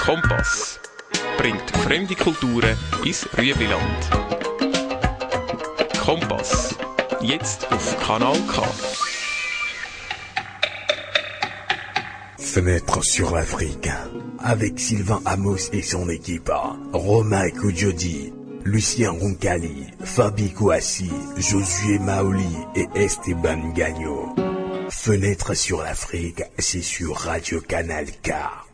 Kompass bringt fremde Kulturen ins Rüebliland. Kompass, jetzt auf Kanal K. Fenêtre sur l'Afrique, avec Sylvain Amos et son équipe, Romain Koudjodi, Lucien Roncalli, Fabi Kouassi, Josué Maoli et Esteban Gagno. Fenêtre sur l'Afrique, c'est sur Radio Canal K.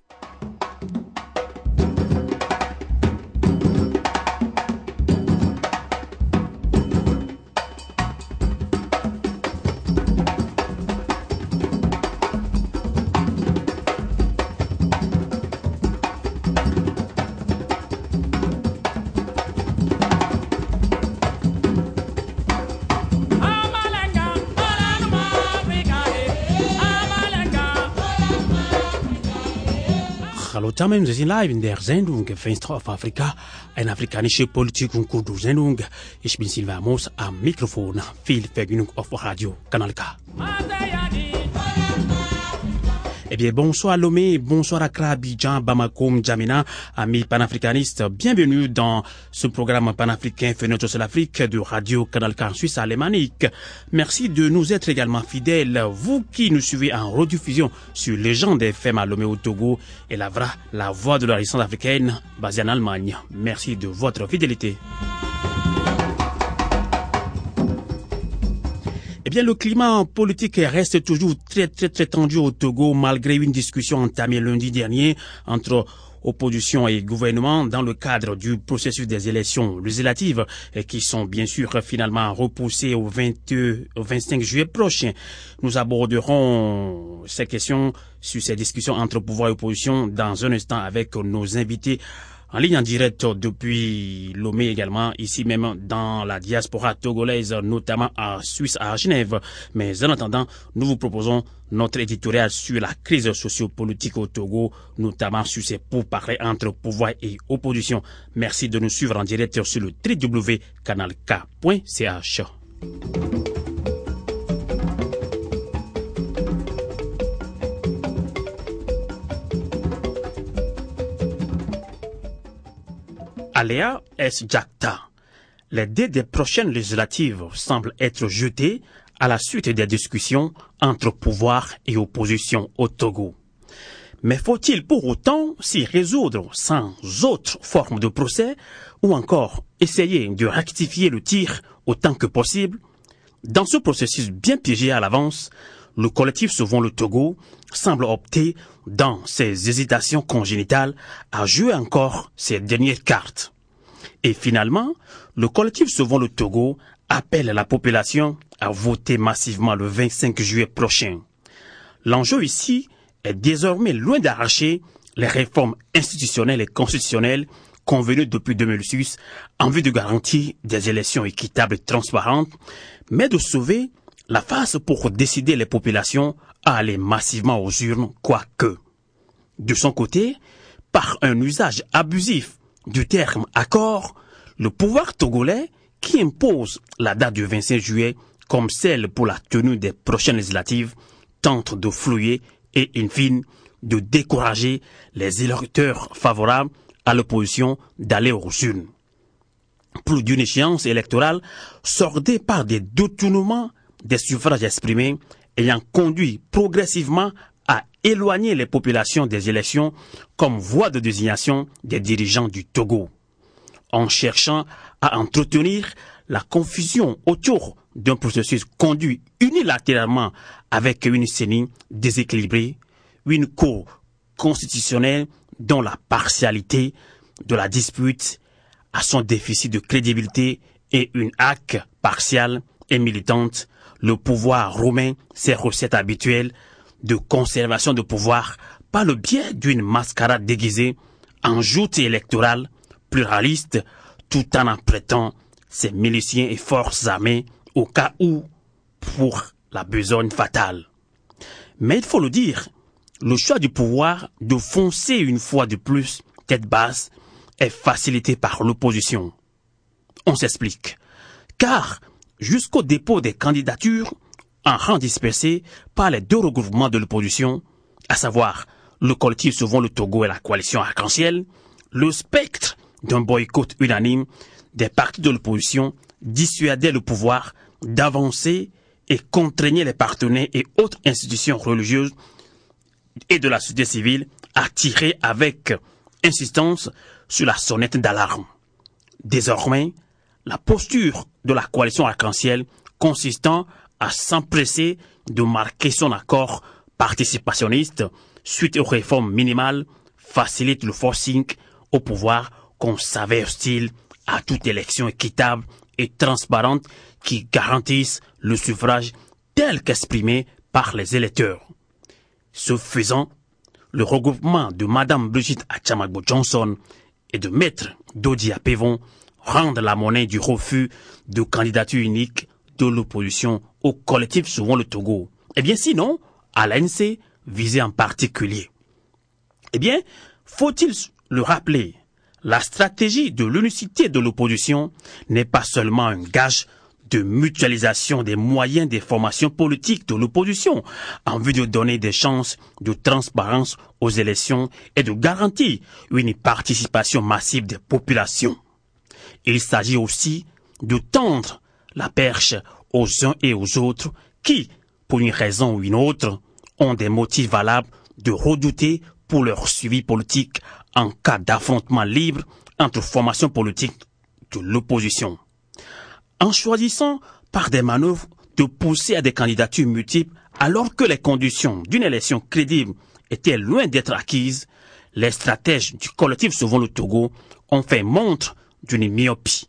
Tamam zijn live in der Sendung Fenster auf Afrika, eine afrikanische Politik und Kultursendung. Ich bin Sylvain Amos am Mikrofon. Viel Vergnügen auf Radio Kanal K. Eh bien, bonsoir Lomé, bonsoir Accra, Abidjan, Bamako, N'Djamena, amis panafricanistes. Bienvenue dans ce programme panafricain Fenêtre sur l'Afrique de Radio Canal K en Suisse alémanique. Merci de nous être également fidèles, vous qui nous suivez en rediffusion sur Légende FM à Lomé au Togo et la VRA, la voix de la résistance africaine basée en Allemagne. Merci de votre fidélité. Eh bien, le climat politique reste toujours très tendu au Togo malgré une discussion entamée lundi dernier entre opposition et gouvernement dans le cadre du processus des élections législatives qui sont bien sûr finalement repoussées au 25 juillet prochain. Nous aborderons ces questions sur ces discussions entre pouvoir et opposition dans un instant avec nos invités en ligne en direct depuis Lomé également, ici même dans la diaspora togolaise, notamment à Suisse, à Genève. Mais en attendant, nous vous proposons notre éditorial sur la crise sociopolitique au Togo, notamment sur ces pourparlers entre pouvoir et opposition. Merci de nous suivre en direct sur le www.canalk.ch. Aléa S. Jacta. Les dates des prochaines législatives semblent être jetées à la suite des discussions entre pouvoir et opposition au Togo. Mais faut-il pour autant s'y résoudre sans autre forme de procès ou encore essayer de rectifier le tir autant que possible? Dans ce processus bien piégé à l'avance, le collectif Sauvons le Togo semble opter, dans ses hésitations congénitales, à jouer encore ses dernières cartes. Et finalement, le collectif Sauvons le Togo appelle la population à voter massivement le 25 juillet prochain. L'enjeu ici est désormais loin d'arracher les réformes institutionnelles et constitutionnelles convenues depuis 2006 en vue de garantir des élections équitables et transparentes, mais de sauver la face pour décider les populations à aller massivement aux urnes, quoique. De son côté, par un usage abusif du terme accord, le pouvoir togolais, qui impose la date du 25 juillet comme celle pour la tenue des prochaines législatives, tente de flouer et, in fine, de décourager les électeurs favorables à l'opposition d'aller aux urnes. Plus d'une échéance électorale sordée par des détournements des suffrages exprimés ayant conduit progressivement à éloigner les populations des élections comme voie de désignation des dirigeants du Togo. En cherchant à entretenir la confusion autour d'un processus conduit unilatéralement avec une CENI déséquilibrée, une cour constitutionnelle dont la partialité de la dispute a son déficit de crédibilité et une HAC partiale et militante, le pouvoir roumain ses recettes habituelles de conservation de pouvoir par le biais d'une mascarade déguisée en joute électorale pluraliste tout en apprêtant ses miliciens et forces armées au cas où pour la besogne fatale. Mais il faut le dire, le choix du pouvoir de foncer une fois de plus tête basse est facilité par l'opposition. On s'explique. Car jusqu'au dépôt des candidatures, en rang dispersé par les deux regroupements de l'opposition, à savoir le collectif Sauvons le Togo et la coalition Arc-en-Ciel, le spectre d'un boycott unanime des partis de l'opposition dissuadait le pouvoir d'avancer et contraignait les partenaires et autres institutions religieuses et de la société civile à tirer avec insistance sur la sonnette d'alarme. Désormais, la posture de la coalition Arc-en-Ciel consistant à s'empresser de marquer son accord participationniste suite aux réformes minimales facilite le forcing au pouvoir qu'on savait hostile à toute élection équitable et transparente qui garantisse le suffrage tel qu'exprimé par les électeurs. Ce faisant, le regroupement de Madame Brigitte Achamagbo Johnson et de Maître Dodi Apevon rendent la monnaie du refus de candidature unique de l'opposition au collectif Sauvons le Togo. Eh bien sinon, à l'ANC visé en particulier. Eh bien, faut-il le rappeler, la stratégie de l'unicité de l'opposition n'est pas seulement un gage de mutualisation des moyens des formations politiques de l'opposition en vue de donner des chances de transparence aux élections et de garantir une participation massive des populations. Il s'agit aussi de tendre la perche aux uns et aux autres qui, pour une raison ou une autre, ont des motifs valables de redouter pour leur suivi politique en cas d'affrontement libre entre formations politiques de l'opposition. En choisissant par des manœuvres de pousser à des candidatures multiples alors que les conditions d'une élection crédible étaient loin d'être acquises, les stratèges du collectif Sauvons le Togo ont fait montre d'une myopie,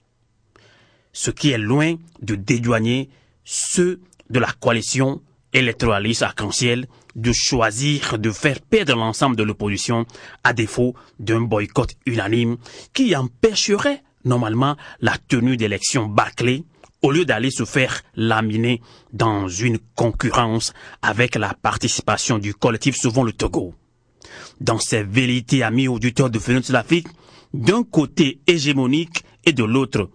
ce qui est loin de dédouaner ceux de la coalition électoraliste Arc-en-Ciel de choisir de faire perdre l'ensemble de l'opposition à défaut d'un boycott unanime qui empêcherait normalement la tenue d'élections bâclées au lieu d'aller se faire laminer dans une concurrence avec la participation du collectif Sauvons le Togo. Dans ces velléités amis auditeurs de Fenêtre sur l'Afrique, d'un côté hégémonique et de l'autre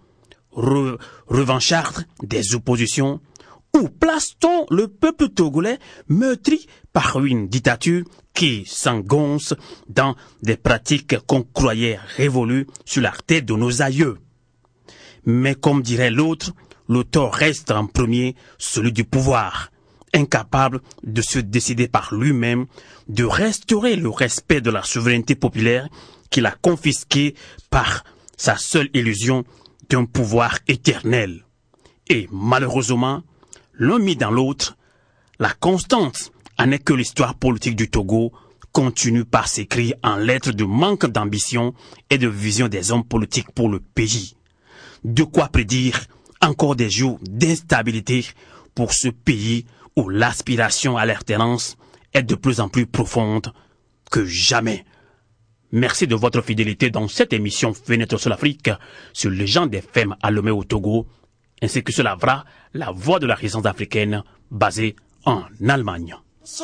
revancharde des oppositions, où place-t-on le peuple togolais meurtri par une dictature qui s'engonce dans des pratiques qu'on croyait révolues sur la tête de nos aïeux? Mais comme dirait l'autre, le tort reste en premier celui du pouvoir, incapable de se décider par lui-même de restaurer le respect de la souveraineté populaire qu'il a confisqué par sa seule illusion d'un pouvoir éternel. Et malheureusement, l'un mis dans l'autre, la constante en est que l'histoire politique du Togo continue par s'écrire en lettres de manque d'ambition et de vision des hommes politiques pour le pays. De quoi prédire encore des jours d'instabilité pour ce pays où l'aspiration à l'alternance est de plus en plus profonde que jamais. Merci de votre fidélité dans cette émission Fenêtre sur l'Afrique sur les gens des femmes à Lomé au Togo, ainsi que sur la voix de la résistance africaine basée en Allemagne.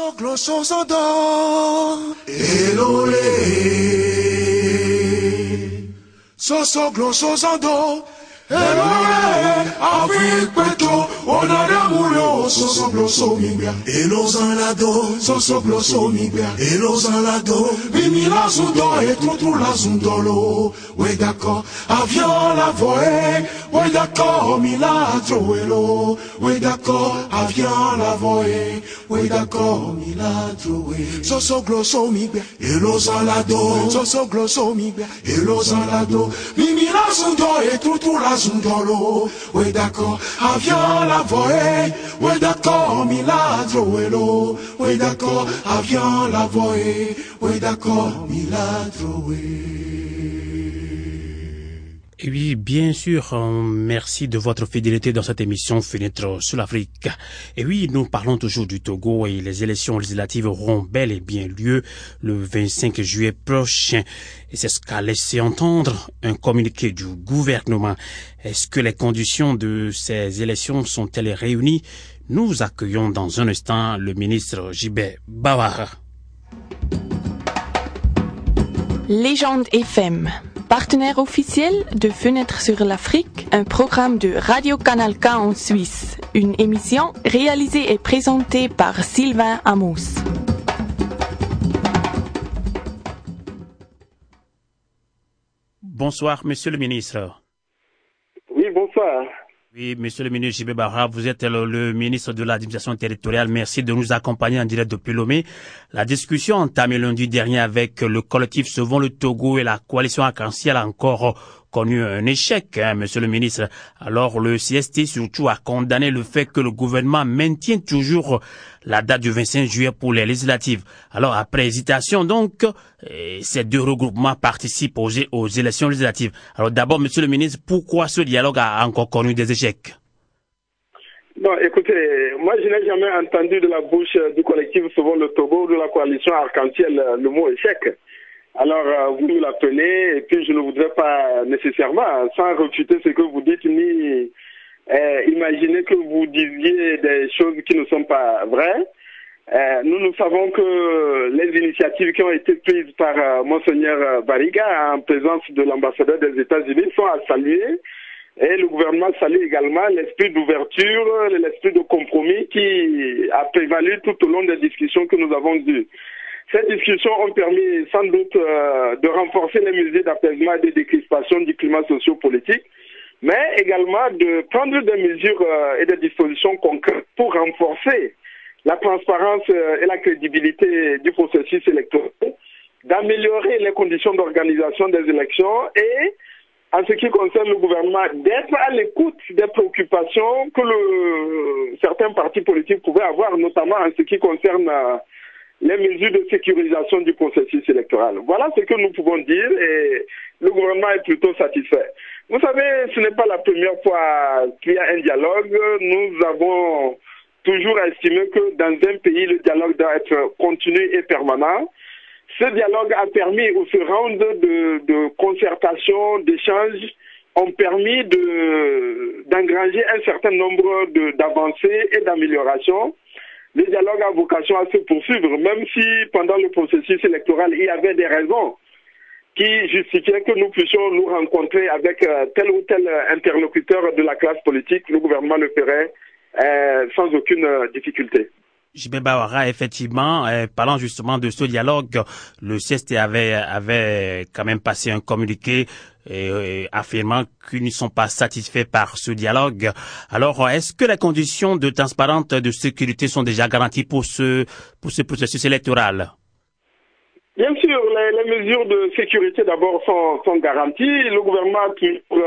Avec Petro, on a l'amour, so glosso mibia. Et los en la do, so glosso mibia. Et los en la do, mimi la zundo, et tout la zundolo. Ouais d'accord, avion la voie, ouais d'accord, mi la troelo. Ouais d'accord, avion la voie, ouais d'accord, mi la troelo. So glosso mibia. Et los en la do, so glosso mibia. Et los en la do, mimi la zundo, et tout la zundolo. Ouais d'accord, avion la voie, ouais d'accord, mi la troelo. Ouais d'accord, avion la voie, ouais d'accord, mi la troelo. Et oui, bien sûr, merci de votre fidélité dans cette émission Fenêtre sur l'Afrique. Et oui, nous parlons toujours du Togo et les élections législatives auront bel et bien lieu le 25 juillet prochain. Et c'est ce qu'a laissé entendre un communiqué du gouvernement. Est-ce que les conditions de ces élections sont-elles réunies? Nous accueillons dans un instant le ministre Gilbert Bawara. Légende FM, partenaire officiel de Fenêtre sur l'Afrique, un programme de Radio Canal K en Suisse, une émission réalisée et présentée par Sylvain Amos. Bonsoir, Monsieur le ministre. Oui, bonsoir. Oui, Monsieur le ministre J.B. Barra, vous êtes le ministre de l'administration territoriale. Merci de nous accompagner en direct depuis Lomé. La discussion entamée lundi dernier avec le collectif Sauvons le Togo et la coalition Arc-en-Ciel a encore connu un échec, Monsieur le ministre. Alors, le CST surtout a condamné le fait que le gouvernement maintient toujours la date du 25 juillet pour les législatives. Alors, après hésitation, donc, ces deux regroupements participent aux élections législatives. Alors, d'abord, Monsieur le ministre, pourquoi ce dialogue a encore connu des échecs? Bon, écoutez, moi, je n'ai jamais entendu de la bouche du collectif Sauvons le Togo ou de la coalition Arc-en-Ciel le mot échec. Alors, vous nous l'appelez, et puis je ne voudrais pas nécessairement, sans refuter ce que vous dites, ni imaginer que vous disiez des choses qui ne sont pas vraies. Nous savons que les initiatives qui ont été prises par Monseigneur Bariga en présence de l'ambassadeur des États-Unis sont à saluer. Et le gouvernement salue également l'esprit d'ouverture, l'esprit de compromis qui a prévalu tout au long des discussions que nous avons eues. Ces discussions ont permis sans doute de renforcer les mesures d'apaisement et de décrispation du climat socio-politique, mais également de prendre des mesures et des dispositions concrètes pour renforcer la transparence et la crédibilité du processus électoral, d'améliorer les conditions d'organisation des élections et, en ce qui concerne le gouvernement, d'être à l'écoute des préoccupations que certains partis politiques pouvaient avoir, notamment en ce qui concerne les mesures de sécurisation du processus électoral. Voilà ce que nous pouvons dire et le gouvernement est plutôt satisfait. Vous savez, ce n'est pas la première fois qu'il y a un dialogue. Nous avons toujours estimé que dans un pays, le dialogue doit être continu et permanent. Ce dialogue a permis, ou ce round de concertation, d'échanges, ont permis d'engranger un certain nombre d'avancées et d'améliorations. Le dialogue a vocation à se poursuivre, même si pendant le processus électoral, il y avait des raisons qui justifiaient que nous puissions nous rencontrer avec tel ou tel interlocuteur de la classe politique. Le gouvernement le ferait sans aucune difficulté. J.B. Barra, effectivement, parlant justement de ce dialogue, le CST avait quand même passé un communiqué affirmant qu'ils ne sont pas satisfaits par ce dialogue. Alors, est-ce que les conditions de transparence de sécurité sont déjà garanties pour ce processus électoral? Bien sûr, les mesures de sécurité d'abord sont garanties. Le gouvernement a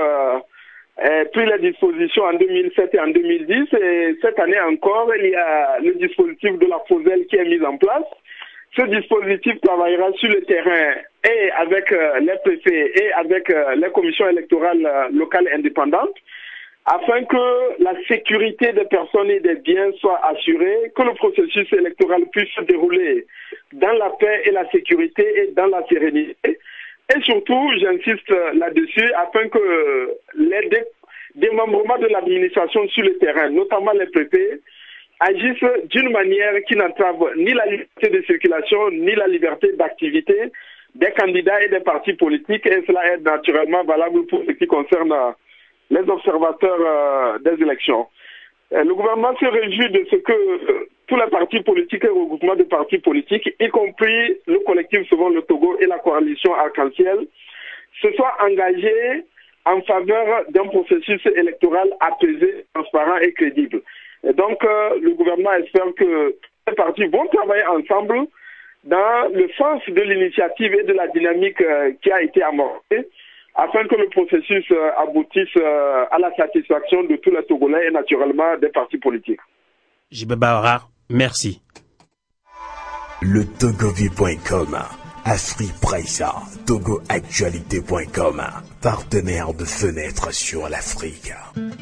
pris les dispositions en 2007 et en 2010 et cette année encore, il y a le dispositif de la FOSEL qui est mis en place. Ce dispositif travaillera sur le terrain et avec les préfets et avec les commissions électorales locales indépendantes afin que la sécurité des personnes et des biens soit assurée, que le processus électoral puisse se dérouler dans la paix et la sécurité et dans la sérénité. Et surtout, j'insiste là-dessus, afin que les démembrements de l'administration sur le terrain, notamment les préfets, agissent d'une manière qui n'entrave ni la liberté de circulation, ni la liberté d'activité des candidats et des partis politiques. Et cela est naturellement valable pour ce qui concerne les observateurs des élections. Le gouvernement se réjouit de ce que tous les partis politiques et regroupements de partis politiques, y compris le collectif Sauvons le Togo et la coalition Arc-en-Ciel, se soient engagés en faveur d'un processus électoral apaisé, transparent et crédible. Et donc, le gouvernement espère que les partis vont travailler ensemble dans le sens de l'initiative et de la dynamique qui a été amorcée, afin que le processus aboutisse à la satisfaction de tous les Togolais et naturellement des partis politiques. J.B. Barra, merci. Le Togovie.com, Afri Praïsa, TogoActualité.com, partenaire de Fenêtre sur l'Afrique.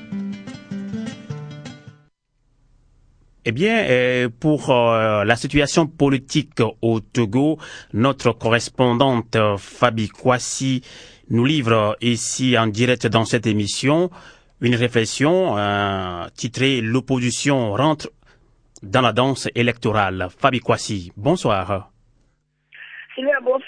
Eh bien, pour la situation politique au Togo, notre correspondante Fabi Kwasi nous livre ici en direct dans cette émission une réflexion titrée « L'opposition rentre dans la danse électorale ». Fabi Kwasi, bonsoir. Bonsoir.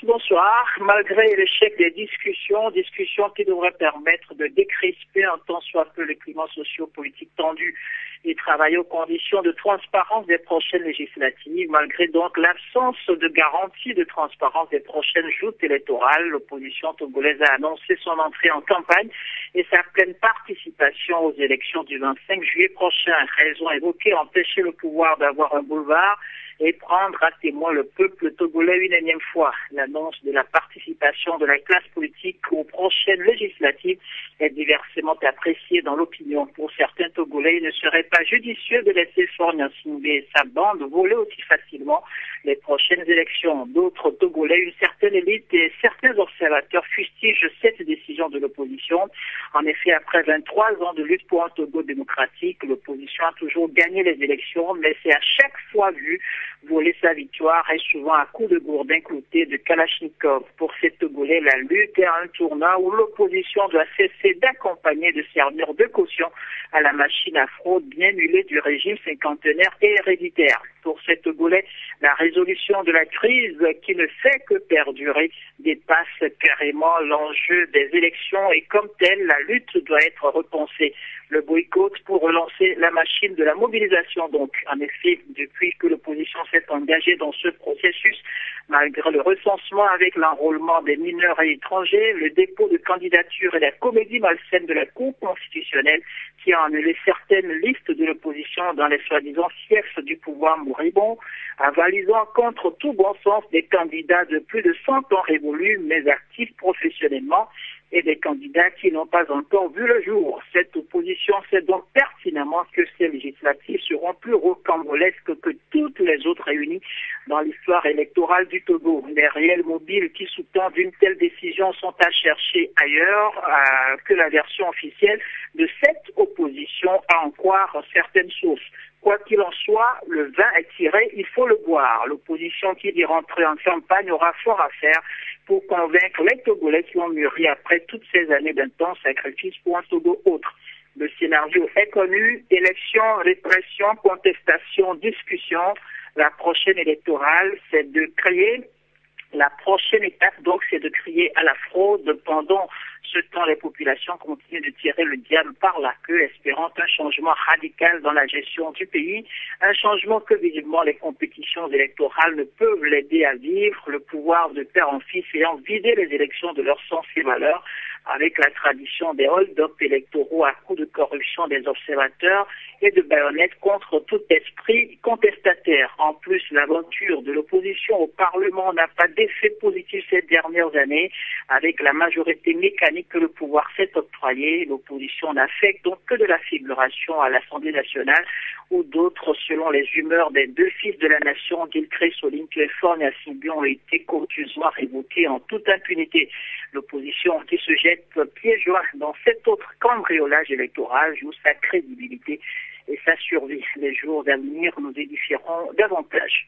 bonsoir. Malgré l'échec des discussions qui devraient permettre de décrisper un tant soit peu le climat socio-politique tendu et travailler aux conditions de transparence des prochaines législatives, malgré donc l'absence de garantie de transparence des prochaines joutes électorales, l'opposition togolaise a annoncé son entrée en campagne et sa pleine participation aux élections du 25 juillet prochain. Raison évoquée, empêcher le pouvoir d'avoir un boulevard et prendre à témoin le peuple togolais une énième fois. L'annonce de la participation de la classe politique aux prochaines législatives est diversement appréciée dans l'opinion. Pour certains Togolais, il ne serait pas judicieux de laisser Faure Gnassingbé et sa bande voler aussi facilement les prochaines élections. D'autres Togolais, une certaine élite et certains observateurs fustigent cette décision de l'opposition. En effet, après 23 ans de lutte pour un Togo démocratique, l'opposition a toujours gagné les élections, mais c'est à chaque fois vu voler sa victoire et souvent à coups de gourdin clouté de Kalachnikov. Pour ces Togolais, la lutte est à un tournant où l'opposition doit cesser d'accompagner, de servir de caution à la machine à fraude bien huilée du régime cinquantenaire et héréditaire. Pour ces Togolais, la résolution de la crise qui ne fait que perdurer dépasse carrément l'enjeu des élections et comme telle, la lutte doit être repensée. Le boycott pour relancer la machine de la mobilisation. Donc, en effet, depuis que l'opposition s'est engagée dans ce processus, malgré le recensement avec l'enrôlement des mineurs et étrangers, le dépôt de candidature et la comédie malsaine de la Cour constitutionnelle qui a annulé certaines listes de l'opposition dans les soi-disant fiefs du pouvoir moribond, avalisant contre tout bon sens des candidats de plus de 100 ans révolus mais actifs professionnellement, et des candidats qui n'ont pas encore vu le jour. Cette opposition sait donc pertinemment que ces législatives seront plus rocambolesques que toutes les autres réunies dans l'histoire électorale du Togo. Les réels mobiles qui sous-tendent une telle décision sont à chercher ailleurs que la version officielle de cette opposition, à en croire certaines sources. Quoi qu'il en soit, le vin est tiré, il faut le boire. L'opposition qui dit rentrer en campagne aura fort à faire pour convaincre les Togolais qui ont mûri après toutes ces années d'intenses sacrifices pour un Togo autre. Le scénario est connu, élection, répression, contestation, discussion. La prochaine électorale, c'est de créer. La prochaine étape, donc, c'est de crier à la fraude. Pendant ce temps, les populations continuent de tirer le diable par la queue, espérant un changement radical dans la gestion du pays. Un changement que, visiblement, les compétitions électorales ne peuvent l'aider à vivre. Le pouvoir de père en fils ayant vidé les élections de leur sens et valeurs, avec la tradition des hold-up électoraux à coups de corruption des observateurs et de baïonnettes contre tout esprit contestataire. En plus, l'aventure de l'opposition au Parlement n'a pas d'effet positif ces dernières années. Avec la majorité mécanique que le pouvoir s'est octroyée, l'opposition n'a fait donc que de la figuration à l'Assemblée nationale, où d'autres, selon les humeurs des deux fils de la nation, Gilchrist Olinto et Faure Gnassingbé, ont été courtoisement révoqués en toute impunité. L'opposition qui se jette pieds joints dans cet autre cambriolage électoral joue sa crédibilité et sa survie. Les jours à venir nous édifieront davantage.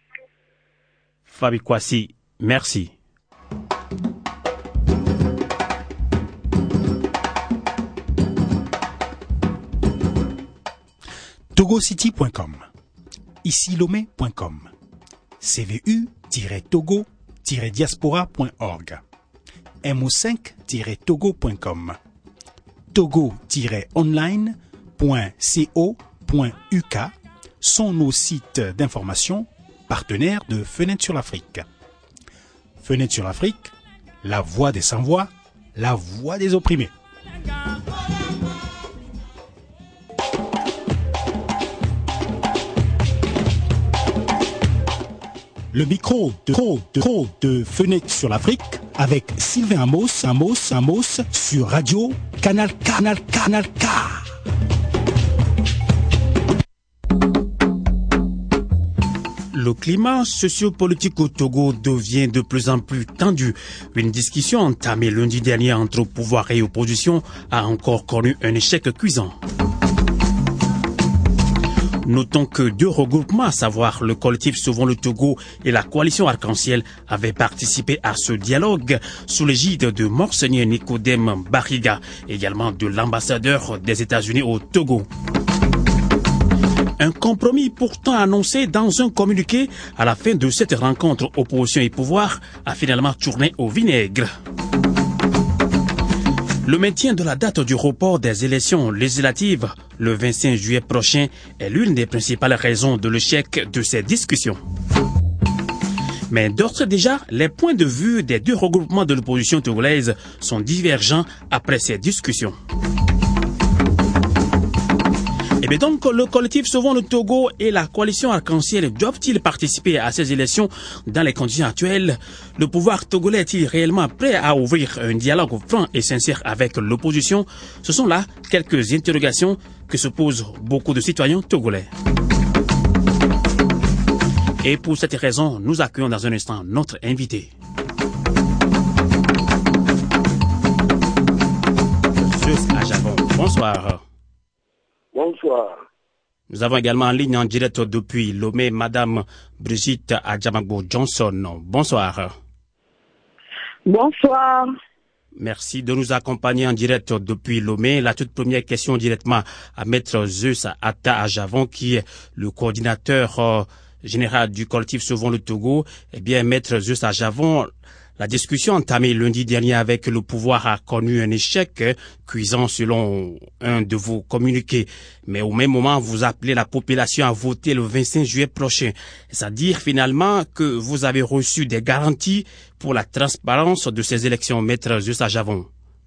Fabi Kwasi, merci. togocity.com, ici lomé.com, cvu-togo-diaspora.org, mo5-togo.com, togo-online.co.uk sont nos sites d'information partenaires de Fenêtre sur l'Afrique. Fenêtre sur l'Afrique, la voix des sans-voix, la voix des opprimés. Le micro de Fenêtre sur l'Afrique avec Sylvain Amos sur Radio Canal K. Le climat sociopolitique au Togo devient de plus en plus tendu. Une discussion entamée lundi dernier entre pouvoir et opposition a encore connu un échec cuisant. Notons que deux regroupements, à savoir le collectif Sauvons le Togo et la coalition Arc-en-Ciel, avaient participé à ce dialogue sous l'égide de Monseigneur Nicodème Bariga, également de l'ambassadeur des États-Unis au Togo. Un compromis pourtant annoncé dans un communiqué à la fin de cette rencontre opposition et pouvoir a finalement tourné au vinaigre. Le maintien de la date du report des élections législatives le 25 juillet prochain est l'une des principales raisons de l'échec de ces discussions. Mais d'ores et déjà, les points de vue des deux regroupements de l'opposition togolaise sont divergents après ces discussions. Et bien donc, le collectif Sauvons le Togo et la coalition Arc-en-Ciel doivent-ils participer à ces élections dans les conditions actuelles? Le pouvoir togolais est-il réellement prêt à ouvrir un dialogue franc et sincère avec l'opposition? Ce sont là quelques interrogations que se posent beaucoup de citoyens togolais. Et pour cette raison, nous accueillons dans un instant notre invité. Zeus Ajavon, bonsoir. Bonsoir. Nous avons également en ligne en direct depuis Lomé, Madame Brigitte Adjamagbo Johnson. Bonsoir. Bonsoir. Merci de nous accompagner en direct depuis Lomé. La toute première question directement à Maître Zeus Atta Ajavon, qui est le coordinateur général du collectif Sauvons le Togo. Eh bien, Maître Zeus Ajavon, la discussion entamée lundi dernier avec le pouvoir a connu un échec cuisant selon un de vos communiqués. Mais au même moment, vous appelez la population à voter le 25 juillet prochain. C'est-à-dire finalement que vous avez reçu des garanties pour la transparence de ces élections, Maître Zeus Ajavon.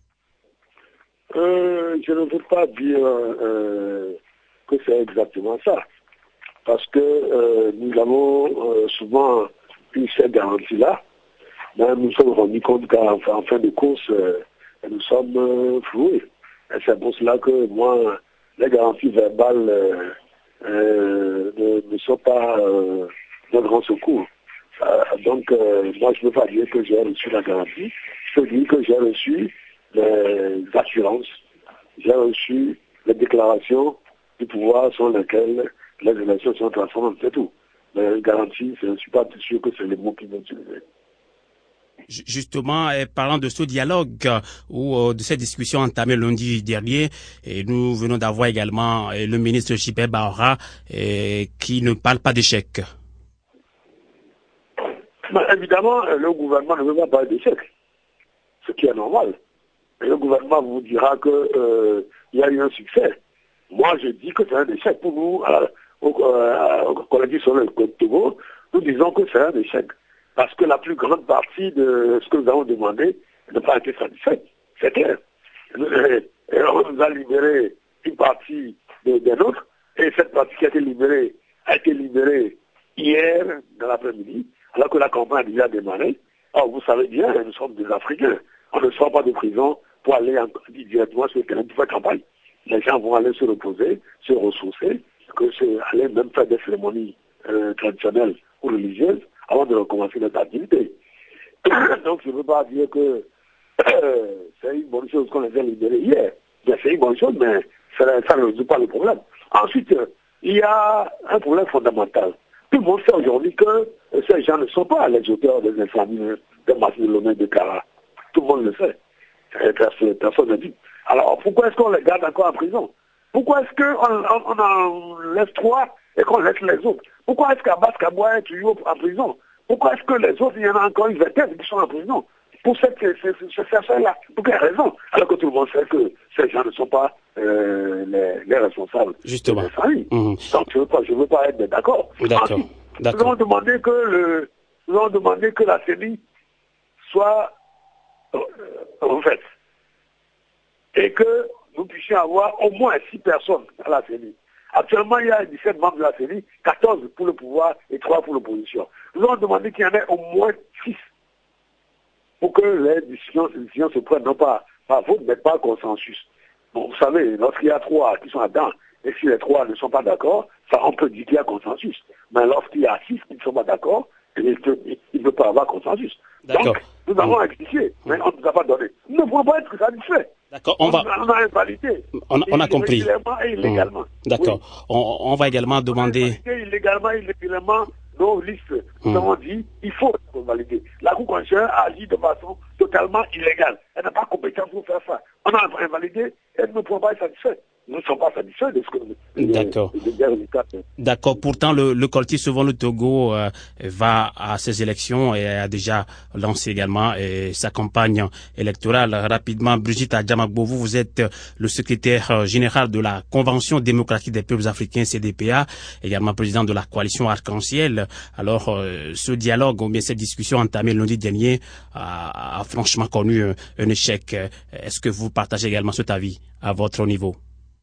Je ne veux pas dire que c'est exactement ça. Parce que nous avons souvent eu ces garanties-là. Mais nous nous sommes rendus compte qu'en fin de course, nous sommes floués. Et c'est pour cela que moi, les garanties verbales ne sont pas de grand secours. Donc, moi, je ne peux pas dire que j'ai reçu la garantie. Je peux dire que j'ai reçu les assurances, j'ai reçu les déclarations du pouvoir sur lesquelles les élections sont transformées, c'est tout. Mais garantie, je ne suis pas sûr que c'est les mots qui vont utiliser. Justement, parlant de ce dialogue ou de cette discussion entamée lundi dernier, et nous venons d'avoir également le ministre Chibé Baora qui ne parle pas d'échec. Évidemment, le gouvernement ne veut pas parler d'échec, ce qui est normal. Et le gouvernement vous dira qu'il y a eu un succès. Moi, je dis que c'est un échec pour nous, au collectif sur le Togo, nous disons que c'est un échec. Parce que la plus grande partie de ce que nous avons demandé n'a pas été satisfaite. C'est clair. Et on nous a libéré une partie des nôtres, et cette partie qui a été libérée hier dans l'après-midi, alors que la campagne a déjà démarré. Or, vous savez bien, nous sommes des Africains. On ne sort pas de prison pour aller directement sur le terrain pour faire campagne. Les gens vont aller se reposer, se ressourcer, aller même faire des cérémonies traditionnelles ou religieuses avant de recommencer notre activité. Donc je ne veux pas dire que c'est une bonne chose qu'on les ait libérés hier. Bien, c'est une bonne chose, mais ça ne résout pas le problème. Ensuite, il y a un problème fondamental. Tout le monde sait aujourd'hui que ces gens ne sont pas les auteurs des incendies de Massi de Lomé de Kara. Tout le monde le sait. Personne ne dit. Alors pourquoi est-ce qu'on les garde encore en prison? Pourquoi est-ce qu'on en laisse 3 et qu'on laisse les autres? Pourquoi est-ce qu'Abbas Kaboua est toujours en prison? Pourquoi est-ce que les autres, il y en a encore une vingtaine qui sont en prison? Pour cette affaire-là. Pour quelle raison? Alors que tout le monde sait que ces gens ne sont pas les responsables. Justement. De famille. Donc je ne veux pas être d'accord. D'accord. Nous avons demandé que la CENI soit refaite. Et que nous puissions avoir au moins 6 personnes à la CENI. Actuellement, il y a 17 membres de la CENI, 14 pour le pouvoir et 3 pour l'opposition. Nous avons demandé qu'il y en ait au moins 6 pour que les décisions se prennent non pas par vote, mais par consensus. Bon, vous savez, lorsqu'il y a 3 qui sont là-dedans, et si les 3 ne sont pas d'accord, ça on peut dire qu'il y a consensus. Mais lorsqu'il y a 6 qui ne sont pas d'accord, il ne peut pas avoir consensus. Donc, nous avons expliqué, mais on ne nous a pas donné. Nous ne pouvons pas être satisfaits. D'accord, on a invalidé. On a compris. Illégalement et illégalement. D'accord. Oui. On va également demander. Illégalement et illégalement nos listes. Nous avons dit il faut valider. La Cour constitutionnelle a agi de façon totalement illégale. Elle n'a pas compétence pour faire ça. On a invalidé et nous ne pouvons pas être satisfaits. nous ne sommes pas satisfaits de ce que D'accord. D'accord. Pourtant, le collectif Sauvons le Togo va à ces élections et a déjà lancé également sa campagne électorale. Rapidement, Brigitte Adjamagbo, vous êtes le secrétaire général de la Convention démocratique des peuples africains, CDPA, également président de la coalition Arc-en-Ciel. Alors, ce dialogue, ou bien cette discussion entamée lundi dernier a franchement connu un échec. Est-ce que vous partagez également cet avis à votre niveau?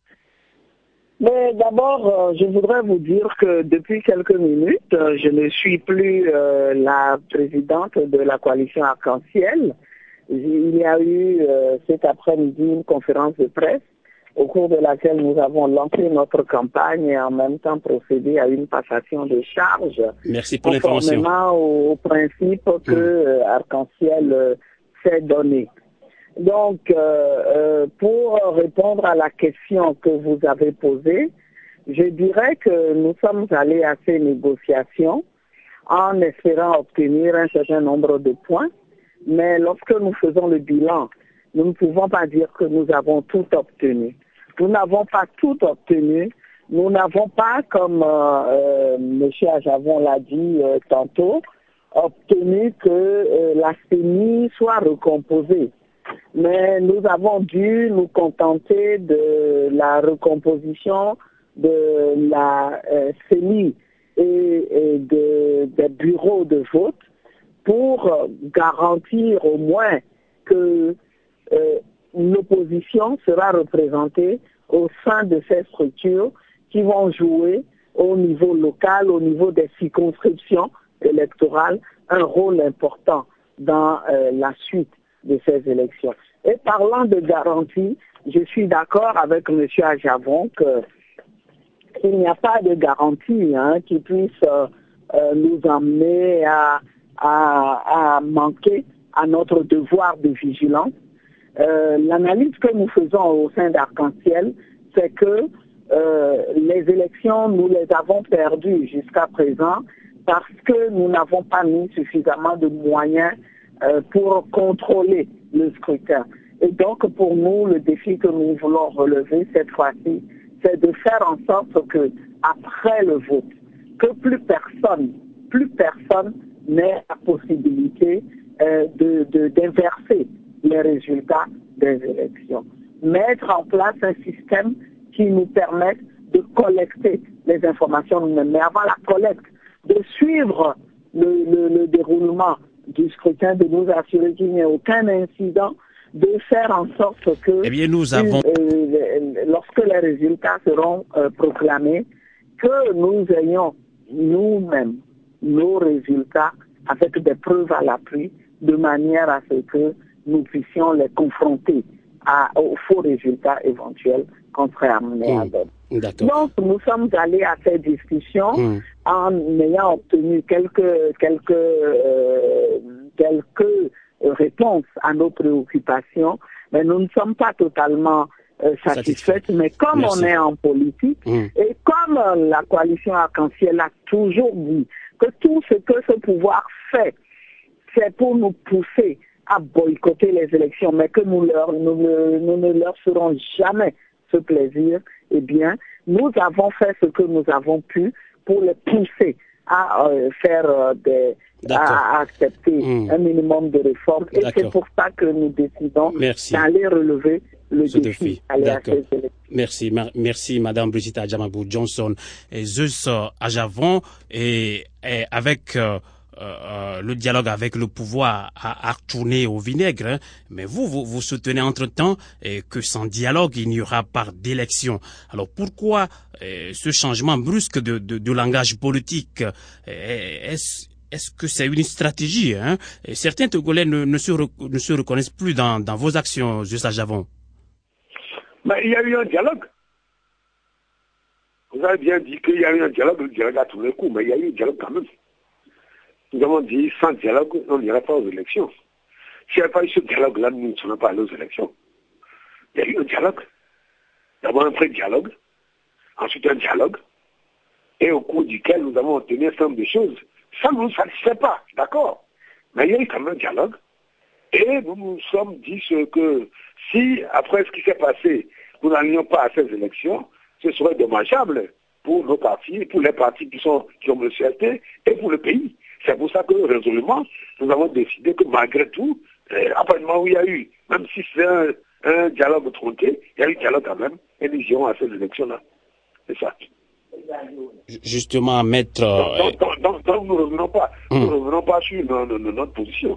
Mais d'abord, je voudrais vous dire que depuis quelques minutes, je ne suis plus la présidente de la coalition Arc-en-Ciel. Il y a eu cet après-midi une conférence de presse au cours de laquelle nous avons lancé notre campagne et en même temps procédé à une passation de charges. Merci pour l'information. Conformément au principe que Arc-en-Ciel s'est donné. Donc, pour répondre à la question que vous avez posée, je dirais que nous sommes allés à ces négociations en espérant obtenir un certain nombre de points, mais lorsque nous faisons le bilan, nous ne pouvons pas dire que nous avons tout obtenu. Nous n'avons pas tout obtenu. Nous n'avons pas, comme M. Ajavon l'a dit tantôt, obtenu que la CENI soit recomposée. Mais nous avons dû nous contenter de la recomposition de la CENI et des bureaux de vote pour garantir au moins que l'opposition sera représentée au sein de ces structures qui vont jouer au niveau local, au niveau des circonscriptions électorales, un rôle important dans la suite de ces élections. Et parlant de garantie, je suis d'accord avec M. Ajavon qu'il n'y a pas de garantie qui puisse nous amener à manquer à notre devoir de vigilance. L'analyse que nous faisons au sein d'Arc-en-Ciel, c'est que les élections, nous les avons perdues jusqu'à présent parce que nous n'avons pas mis suffisamment de moyens pour contrôler le scrutin. Et donc, pour nous, le défi que nous voulons relever cette fois-ci, c'est de faire en sorte que, après le vote, que plus personne n'ait la possibilité d'inverser les résultats des élections. Mettre en place un système qui nous permette de collecter les informations nous-mêmes, mais avant la collecte, de suivre le déroulement du scrutin, de nous assurer qu'il n'y ait aucun incident, de faire en sorte que, lorsque les résultats seront proclamés, que nous ayons nous-mêmes nos résultats avec des preuves à l'appui, de manière à ce que nous puissions les confronter aux faux résultats éventuels qu'on serait amenés à donner. Donc, nous sommes allés à ces discussions en ayant obtenu quelques réponses à nos préoccupations, mais nous ne sommes pas totalement satisfaits. Mais comme on est en politique, et comme la coalition Arc-en-Ciel a toujours dit que tout ce que ce pouvoir fait, c'est pour nous pousser à boycotter les élections, mais que nous ne leur ferons jamais ce plaisir, eh bien, nous avons fait ce que nous avons pu pour les pousser à faire à accepter un minimum de réformes. Et c'est pour ça que nous décidons d'aller relever le défi. Merci, Madame Brigitte Adjamagbo Johnson. Et Zeus Ajavon, et avec le dialogue avec le pouvoir a tourné au vinaigre, mais vous soutenez entre-temps que sans dialogue, il n'y aura pas d'élection. Alors pourquoi ce changement brusque de langage politique? Est-ce que c'est une stratégie? Et certains Togolais ne se reconnaissent plus dans vos actions, Zeus Ajavon. Mais il y a eu un dialogue. Vous avez bien dit qu'il y a eu un dialogue, le dialogue a tourné le coup, mais il y a eu un dialogue quand même. Nous avons dit, sans dialogue, on n'irait pas aux élections. S'il n'y avait pas eu ce dialogue-là, nous ne serions pas allés aux élections. Il y a eu un dialogue. D'abord un pré-dialogue, ensuite un dialogue, et au cours duquel nous avons obtenu un certain nombre de choses. Ça ne nous satisfait pas, d'accord. Mais il y a eu quand même un dialogue. Et nous nous sommes dit que si, après ce qui s'est passé, nous n'allions pas à ces élections, ce serait dommageable pour nos partis, pour les partis qui ont le CRT et pour le pays. C'est pour ça que résolument, nous avons décidé que malgré tout, après le moment où il y a eu, même si c'est un dialogue tronqué, il y a eu dialogue quand même, et nous irons à ces élections-là. C'est ça. Justement, maître... Donc nous ne revenons pas. Nous ne revenons pas sur notre position.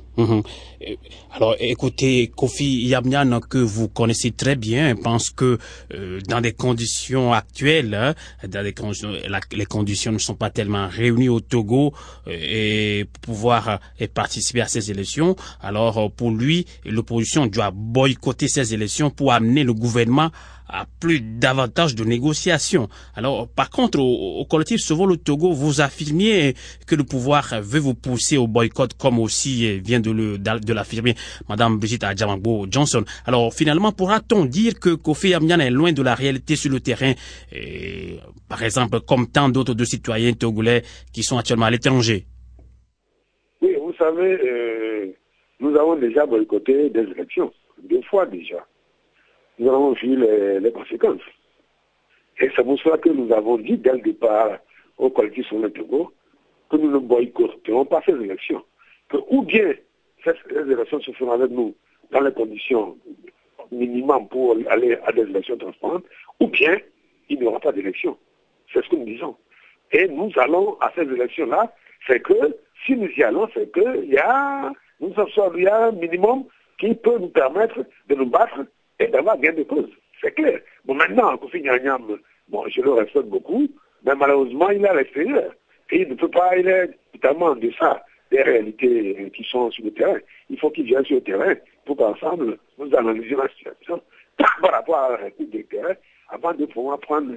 Alors, écoutez, Kofi Yamyan, que vous connaissez très bien, pense que dans des conditions actuelles, les conditions ne sont pas tellement réunies au Togo et pouvoir participer à ces élections. Alors, pour lui, l'opposition doit boycotter ces élections pour amener le gouvernement à plus davantage de négociations. Alors, par contre, au collectif Sauvons le Togo, vous affirmiez que le pouvoir veut vous pousser au boycott, comme aussi vient de l'affirmer Madame Brigitte Adjamagbo Johnson. Alors, finalement, pourra-t-on dire que Kofi Yamyan est loin de la réalité sur le terrain, par exemple, comme tant d'autres de citoyens togolais qui sont actuellement à l'étranger? Oui, vous savez, nous avons déjà boycotté des élections, 2 fois déjà. Nous avons vu les conséquences. Et c'est pour cela que nous avons dit dès le départ au collectif sur le Togo que nous ne boycotterons pas ces élections. Que ou bien ces élections se feront avec nous dans les conditions minimum pour aller à des élections transparentes, ou bien il n'y aura pas d'élections. C'est ce que nous disons. Et nous allons à ces élections-là, c'est que si nous y allons, c'est qu'il y a un minimum qui peut nous permettre de nous battre et d'avoir gain de cause. C'est clair. Bon, maintenant, Kofi Yamyan, je le respecte beaucoup, mais malheureusement, il est à l'extérieur. Et il ne peut pas, il est totalement en deçà des réalités qui sont sur le terrain. Il faut qu'il vienne sur le terrain pour qu'ensemble, nous analysions la situation par rapport à la réalité du terrain avant de pouvoir prendre...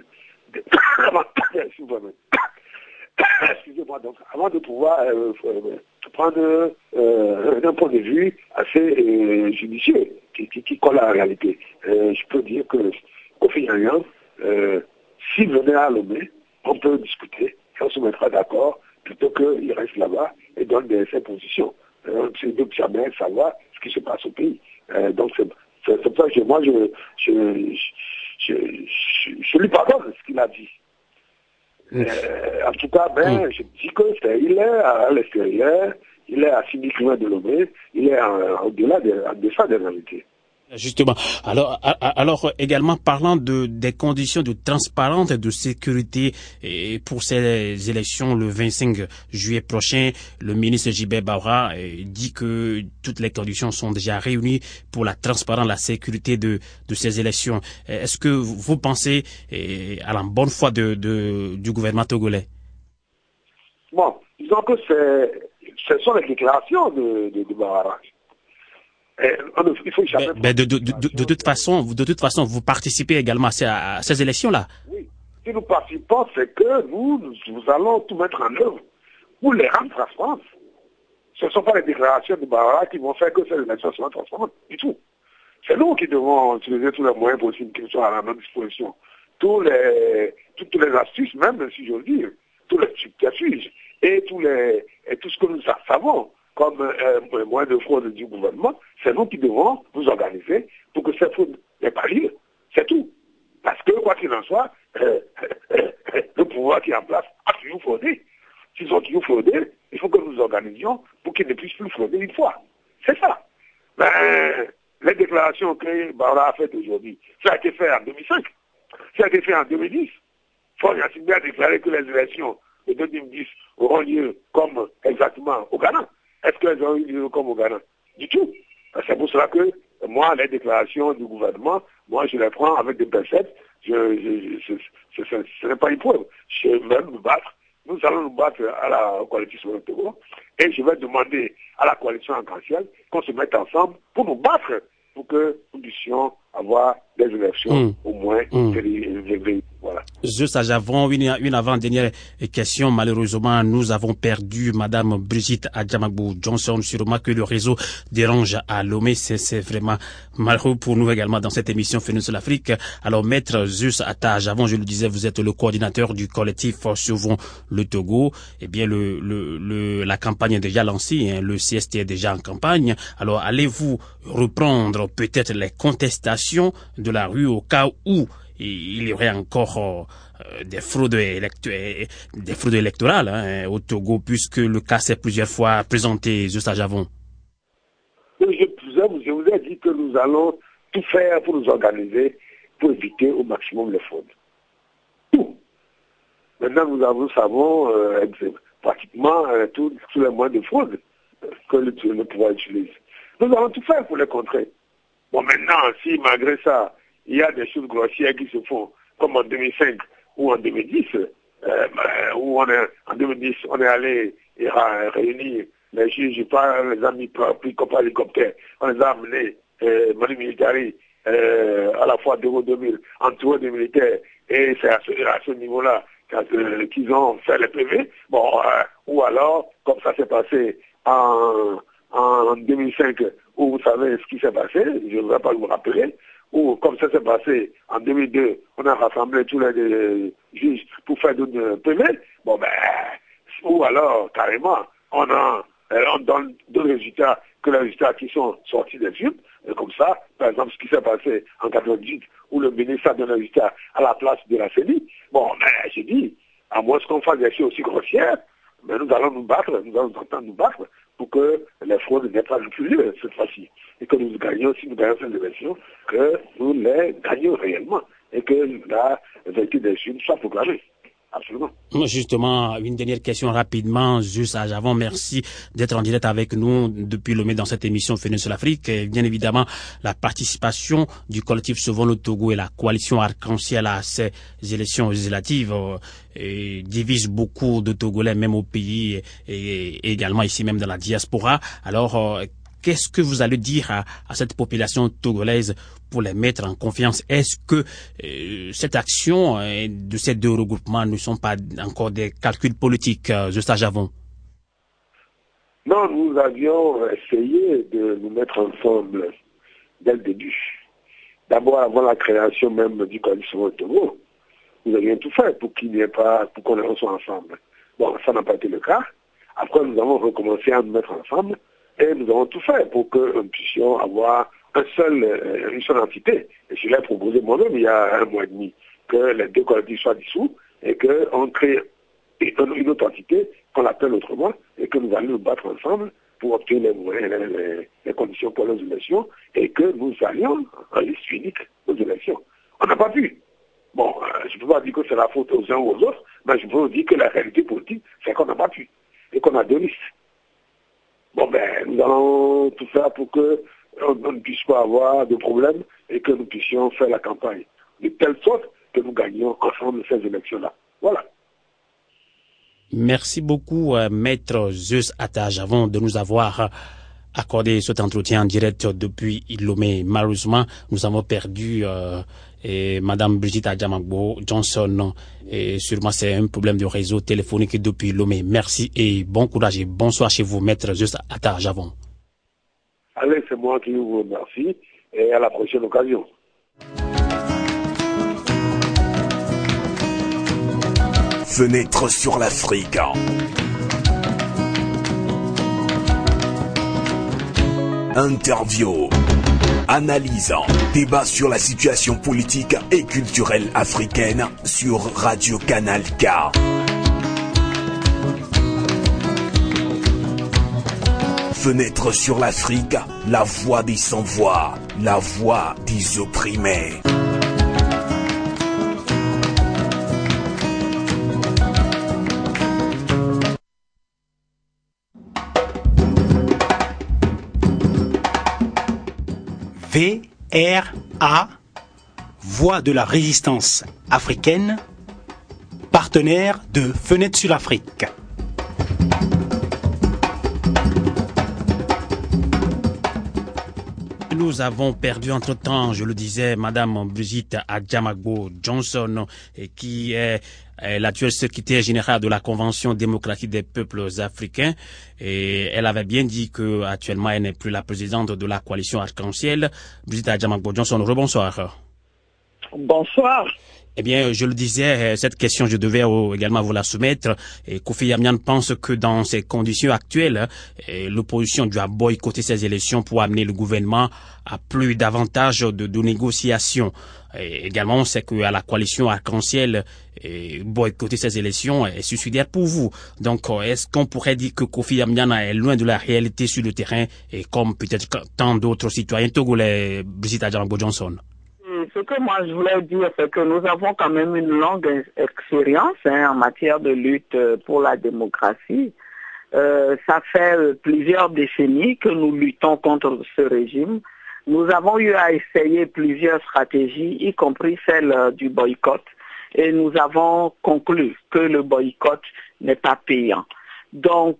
Excusez-moi, donc, avant de pouvoir prendre un point de vue assez judicieux qui colle à la réalité. Je peux dire que Kofi Yamyan, s'il venait à Lomé, on peut discuter et on se mettra d'accord plutôt qu'il reste là-bas et donne ses positions. On ne sait jamais savoir ce qui se passe au pays. Donc c'est pour ça que moi je lui pardonne ce qu'il a dit. En tout cas, je dis qu'il est à l'extérieur, il est à 6 000 km de Lomé, il est au-delà de ça des réalités. Justement. Alors également parlant des conditions de transparence et de sécurité pour ces élections le 25 juillet prochain, le ministre J.B. Baura dit que toutes les conditions sont déjà réunies pour la transparence, la sécurité de ces élections. Est-ce que vous pensez à la bonne foi du gouvernement togolais? Bon, disons que ce sont les déclarations de Baura. Il faut jamais... de toute façon, vous participez également à ces élections-là. Oui. Si nous participons, c'est que nous allons tout mettre en œuvre pour les rendre transparentes. Ce ne sont pas les déclarations de Baura qui vont faire que ces élections soient transparentes du tout. C'est nous qui devons utiliser tous les moyens possibles qui sont à notre disposition. Toutes les astuces, même si j'ose dire, tous les subterfuges et tout ce que nous savons comme moyen de fraude du gouvernement, c'est nous qui devons nous organiser pour que cette fraude n'ait pas lieu. C'est tout. Parce que, quoi qu'il en soit, le pouvoir qui est en place a toujours fraudé. S'ils ont toujours fraudé, il faut que nous nous organisions pour qu'ils ne puissent plus frauder une fois. C'est ça. Les déclarations que Baura a faites aujourd'hui, ça a été fait en 2005. Ça a été fait en 2010. Fort Yacine a déclaré que les élections de 2010 auront lieu comme exactement au Ghana. Est-ce qu'elles ont eu lieu comme au Ghana? Du tout. C'est pour cela que moi, les déclarations du gouvernement, moi, je les prends avec des pincettes. Ce n'est pas une preuve. Je vais même me battre. Nous allons nous battre à la coalition sur le Togo. Et je vais demander à la coalition arc-en-ciel qu'on se mette ensemble pour nous battre, pour que nous puissions avoir des élections au moins Voilà. Juste à Javon, une avant-dernière question. Malheureusement, nous avons perdu Madame Brigitte Adjamagbo Johnson. Sûrement que le réseau dérange à Lomé. C'est vraiment malheureux pour nous également dans cette émission Fenêtre sur l'Afrique. Alors, Maître Zeus Atta Javon, je le disais, vous êtes le coordinateur du collectif Sauvons le Togo. Eh bien, la campagne est déjà lancée, hein, le CST est déjà en campagne. Alors, allez-vous reprendre peut-être les contestations de la rue au cas où il y aurait encore des fraudes électorales hein, au Togo, puisque le cas s'est plusieurs fois présenté, juste à Javon. Je vous ai dit que nous allons tout faire pour nous organiser, pour éviter au maximum les fraudes. Tout. Maintenant, nous savons pratiquement tous les moyens de fraude que le pouvoir utilise. Nous allons tout faire pour les contrer. Bon, maintenant, si malgré ça, il y a des choses grossières qui se font, comme en 2005 ou en 2010, où en 2010, on est allé réunir les juges, les amis pris comme hélicoptère, on les a amenés, Manu Militari, à la fois d'Euro 2000, entourés des militaires, et c'est à ce niveau-là qu'ils ont fait les PV. Bon, ou alors, comme ça s'est passé en 2005, où vous savez ce qui s'est passé, je ne vais pas vous rappeler, ou comme ça s'est passé en 2002, on a rassemblé tous les juges pour faire une PV, bon ben, ou alors carrément, on donne deux résultats que les résultats qui sont sortis des urnes, et comme ça, par exemple, ce qui s'est passé en 98, où le ministre a donné un résultat à la place de la CENI, bon ben, j'ai dit, à moins qu'on fasse des choses aussi grossières, mais nous allons nous battre, nous allons entendre nous battre pour que les fraudes n'aient pas le plus lieu cette fois-ci. Et que nous gagnions, si nous gagnons cette élection, que nous les gagnions réellement et que la vérité des urnes soit proclamée. Absolument. Justement, une dernière question rapidement, juste à Javon. Merci d'être en direct avec nous depuis Lomé dans cette émission Fenêtre sur l'Afrique. Et bien évidemment, la participation du collectif Sauvons le Togo et la coalition Arc-en-Ciel à ces élections législatives divise beaucoup de Togolais, même au pays et également ici même dans la diaspora. Alors, qu'est-ce que vous allez dire à cette population togolaise pour les mettre en confiance? Est-ce que cette action de ces deux regroupements ne sont pas encore des calculs politiques, juste à Javon? Non, nous avions essayé de nous mettre ensemble dès le début. D'abord, avant la création même du coalition Togo, nous avions tout fait pour qu'il n'y ait pas, pour qu'on soit ensemble. Bon, ça n'a pas été le cas. Après, nous avons recommencé à nous mettre ensemble. Et nous avons tout fait pour que nous puissions avoir une seule entité. Et je l'ai proposé moi-même il y a 1 mois et demi, que les deux collectifs soient dissous et qu'on crée une autre entité qu'on appelle autrement et que nous allons nous battre ensemble pour obtenir les moyens, les conditions pour nos élections et que nous allions en liste unique aux élections. On n'a pas pu. Bon, je ne peux pas dire que c'est la faute aux uns ou aux autres, mais je peux vous dire que la réalité politique, c'est qu'on n'a pas pu et qu'on a 2 listes. Bon ben, nous allons tout faire pour que on ne puisse pas avoir de problème et que nous puissions faire la campagne de telle sorte que nous gagnions ensemble ces élections-là. Voilà. Merci beaucoup, Maître Zeus Atta Javon, de nous avoir accordé cet entretien en direct depuis Lomé. Malheureusement, nous avons perdu Madame Brigitte Adjamagbo Johnson. Et sûrement, c'est un problème de réseau téléphonique depuis Lomé. Merci et bon courage et bonsoir chez vous, Maître Zeus Atta Javon. Allez, c'est moi qui vous remercie et à la prochaine occasion. Fenêtre sur l'Afrique. Interview, analyse, débat sur la situation politique et culturelle africaine sur Radio Canal K. Fenêtre sur l'Afrique, la voix des sans-voix, la voix des opprimés. VRA, Voix de la résistance africaine, partenaire de Fenêtre sur l'Afrique. Nous avons perdu entre-temps, je le disais, Madame Brigitte Adjamagbo Johnson, qui est l'actuelle secrétaire générale de la Convention démocratique des peuples africains. Et elle avait bien dit que actuellement elle n'est plus la présidente de la coalition Arc-en-Ciel. Brigitte Adjamagbo Johnson, rebonsoir. Bonsoir. Eh bien, je le disais, cette question, je devais également vous la soumettre. Et Kofi Yamyan pense que dans ces conditions actuelles, l'opposition doit boycotter ces élections pour amener le gouvernement à plus davantage de négociations. Et également, on sait qu'à la coalition Arc-en-Ciel, boycotter ces élections est suicidaire pour vous. Donc, est-ce qu'on pourrait dire que Kofi Yamyan est loin de la réalité sur le terrain, et comme peut-être tant d'autres citoyens togolais, Brigitte Adjamagbo Johnson? Ce que moi je voulais dire, c'est que nous avons quand même une longue expérience en matière de lutte pour la démocratie. Ça fait plusieurs décennies que nous luttons contre ce régime. Nous avons eu à essayer plusieurs stratégies, y compris celle du boycott, et nous avons conclu que le boycott n'est pas payant. Donc,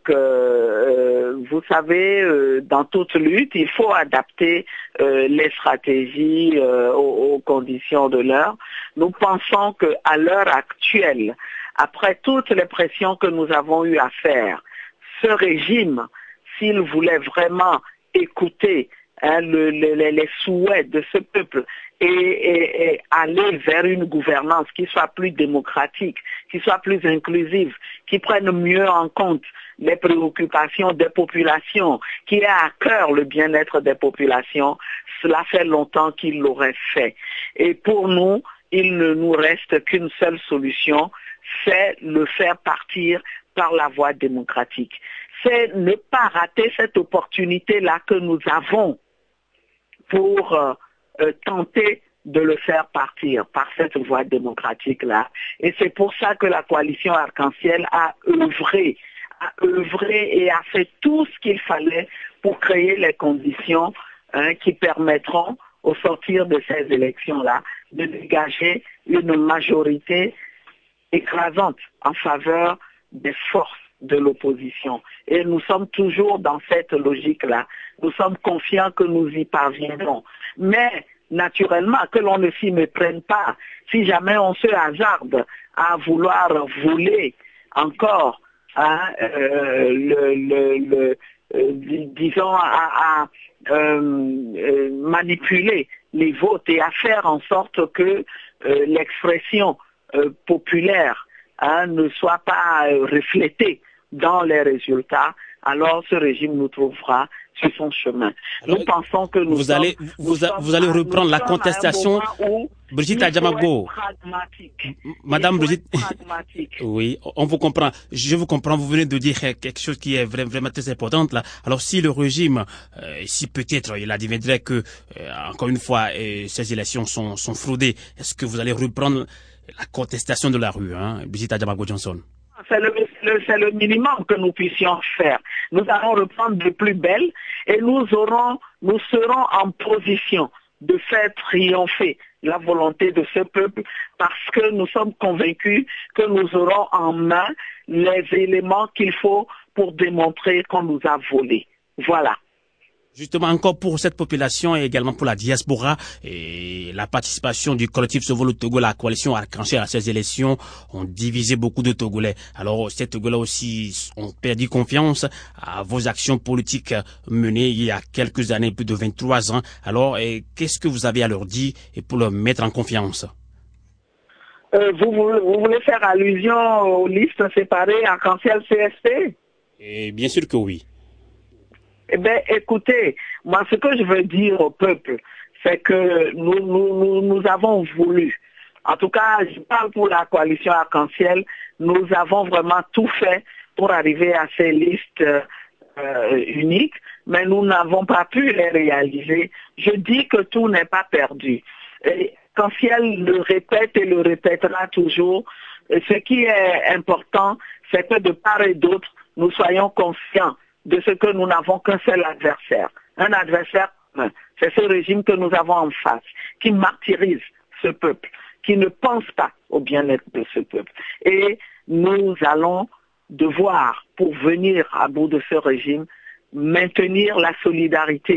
vous savez, dans toute lutte, il faut adapter les stratégies aux conditions de l'heure. Nous pensons qu'à l'heure actuelle, après toutes les pressions que nous avons eu à faire, ce régime, s'il voulait vraiment écouter les souhaits de ce peuple et aller vers une gouvernance qui soit plus démocratique, qui soit plus inclusive, qui prenne mieux en compte les préoccupations des populations, qui ait à cœur le bien-être des populations, cela fait longtemps qu'il l'aurait fait. Et pour nous, il ne nous reste qu'une seule solution, c'est le faire partir par la voie démocratique. C'est ne pas rater cette opportunité-là que nous avons pour tenter de le faire partir par cette voie démocratique-là. Et c'est pour ça que la coalition Arc-en-Ciel a œuvré et a fait tout ce qu'il fallait pour créer les conditions qui permettront, au sortir de ces élections-là, de dégager une majorité écrasante en faveur des forces de l'opposition. Et nous sommes toujours dans cette logique-là. Nous sommes confiants que nous y parviendrons. Mais, naturellement, que l'on ne s'y méprenne pas. Si jamais on se hasarde à vouloir voler encore, disons, à manipuler les votes et à faire en sorte que l'expression populaire ne soit pas reflétée dans les résultats, alors ce régime nous trouvera sur son chemin. Alors, nous pensons que vous allez reprendre la contestation. Brigitte Adjamagbo, Madame Brigitte, oui, on vous comprend. Je vous comprends. Vous venez de dire quelque chose qui est vraiment très important là. Alors, si le régime, si peut-être il adviendrait que, encore une fois, ces élections sont fraudées, est-ce que vous allez reprendre la contestation de la rue, Brigitte Adjamagbo Johnson? C'est le minimum que nous puissions faire. Nous allons reprendre de plus belle et nous serons en position de faire triompher la volonté de ce peuple parce que nous sommes convaincus que nous aurons en main les éléments qu'il faut pour démontrer qu'on nous a volés. Voilà. Justement, encore pour cette population et également pour la diaspora, et la participation du collectif Sauvons le Togo, la coalition Arc-en-Ciel à ces élections ont divisé beaucoup de Togolais. Alors, ces Togolais aussi ont perdu confiance à vos actions politiques menées il y a quelques années, plus de 23 ans. Alors, qu'est-ce que vous avez à leur dire et pour leur mettre en confiance? Vous voulez faire allusion aux listes séparées Arc-en-Ciel CSP? Bien sûr que oui. Eh bien, écoutez, moi, ce que je veux dire au peuple, c'est que nous avons voulu, en tout cas, je parle pour la coalition Arc-en-Ciel, nous avons vraiment tout fait pour arriver à ces listes uniques, mais nous n'avons pas pu les réaliser. Je dis que tout n'est pas perdu. Arc-en-Ciel le répète et le répétera toujours. Ce qui est important, c'est que de part et d'autre, nous soyons conscients de ce que nous n'avons qu'un seul adversaire. Un adversaire commun. C'est ce régime que nous avons en face, qui martyrise ce peuple, qui ne pense pas au bien-être de ce peuple. Et nous allons devoir, pour venir à bout de ce régime, maintenir la solidarité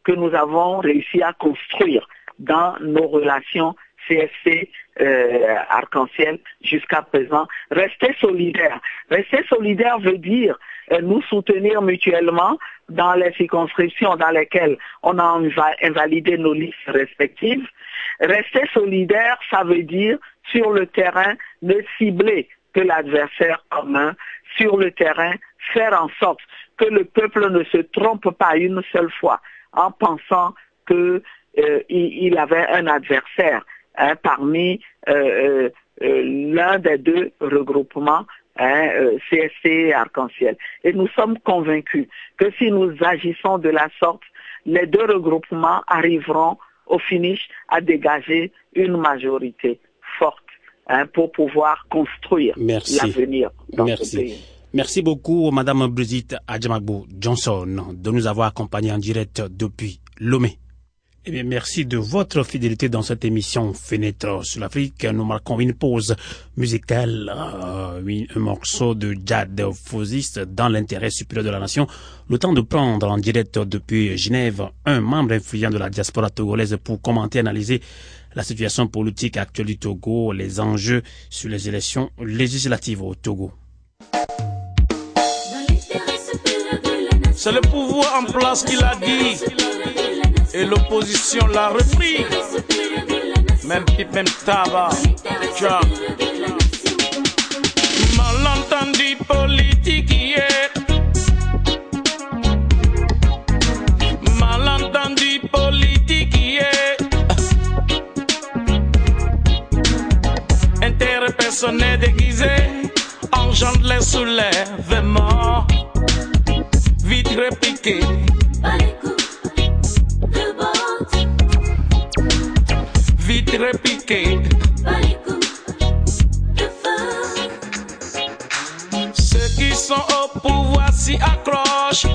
que nous avons réussi à construire dans nos relations CFC Arc-en-Ciel jusqu'à présent. Rester solidaire. Rester solidaire veut dire nous soutenir mutuellement dans les circonscriptions dans lesquelles on a invalidé nos listes respectives. Rester solidaire, ça veut dire sur le terrain ne cibler que l'adversaire commun, sur le terrain faire en sorte que le peuple ne se trompe pas une seule fois en pensant qu'il avait un adversaire parmi l'un des deux regroupements CSC et Arc-en-Ciel. Et nous sommes convaincus que si nous agissons de la sorte, les deux regroupements arriveront au finish à dégager une majorité forte pour pouvoir construire l'avenir dans ce pays. Merci beaucoup, Madame Brigitte Adjamagbo Johnson, de nous avoir accompagnés en direct depuis Lomé. Eh bien, merci de votre fidélité dans cette émission Fenêtre sur l'Afrique. Nous marquons une pause musicale, un morceau de Jad Fozis dans l'intérêt supérieur de la nation. Le temps de prendre en direct depuis Genève un membre influent de la diaspora togolaise pour commenter et analyser la situation politique actuelle du Togo, les enjeux sur les élections législatives au Togo. C'est le pouvoir en place qui l'a dit. Et l'opposition l'a repris. Même pipe, même tabac. Malentendu politique hier. Malentendu politique hier. Intérêt personnel déguisé engendre les soulèvements. Vite répliqué. Vite répliqué. Ceux qui sont au pouvoir s'y accrochent.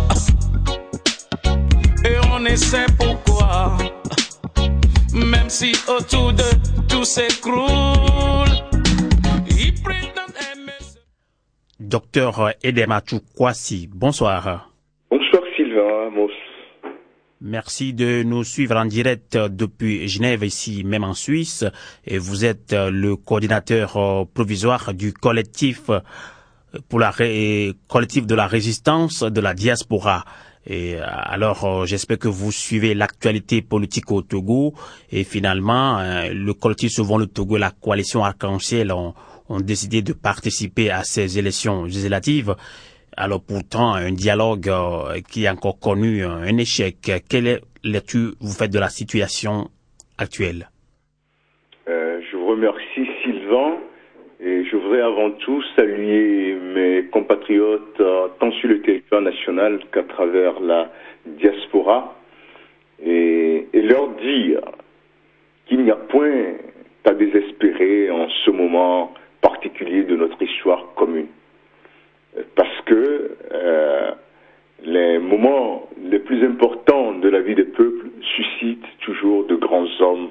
Et on essaie pourquoi. Même si autour de tout s'écroule. Ils prétendent aimer. Docteur Edematou Kwasi, bonsoir. Bonsoir Sylvain Amos. Merci de nous suivre en direct depuis Genève, ici même en Suisse. Et vous êtes le coordinateur provisoire du collectif collectif de la résistance de la diaspora. Et alors, j'espère que vous suivez l'actualité politique au Togo. Et finalement, le collectif Sauvons le Togo et la coalition Arc-en-Ciel ont décidé de participer à ces élections législatives. Alors pourtant, un dialogue qui a encore connu un échec. Quelle lecture vous faites de la situation actuelle? Je vous remercie Sylvain et je voudrais avant tout saluer mes compatriotes tant sur le territoire national qu'à travers la diaspora et leur dire qu'il n'y a point à désespérer en ce moment particulier de notre histoire commune. Parce que les moments les plus importants de la vie des peuples suscitent toujours de grands hommes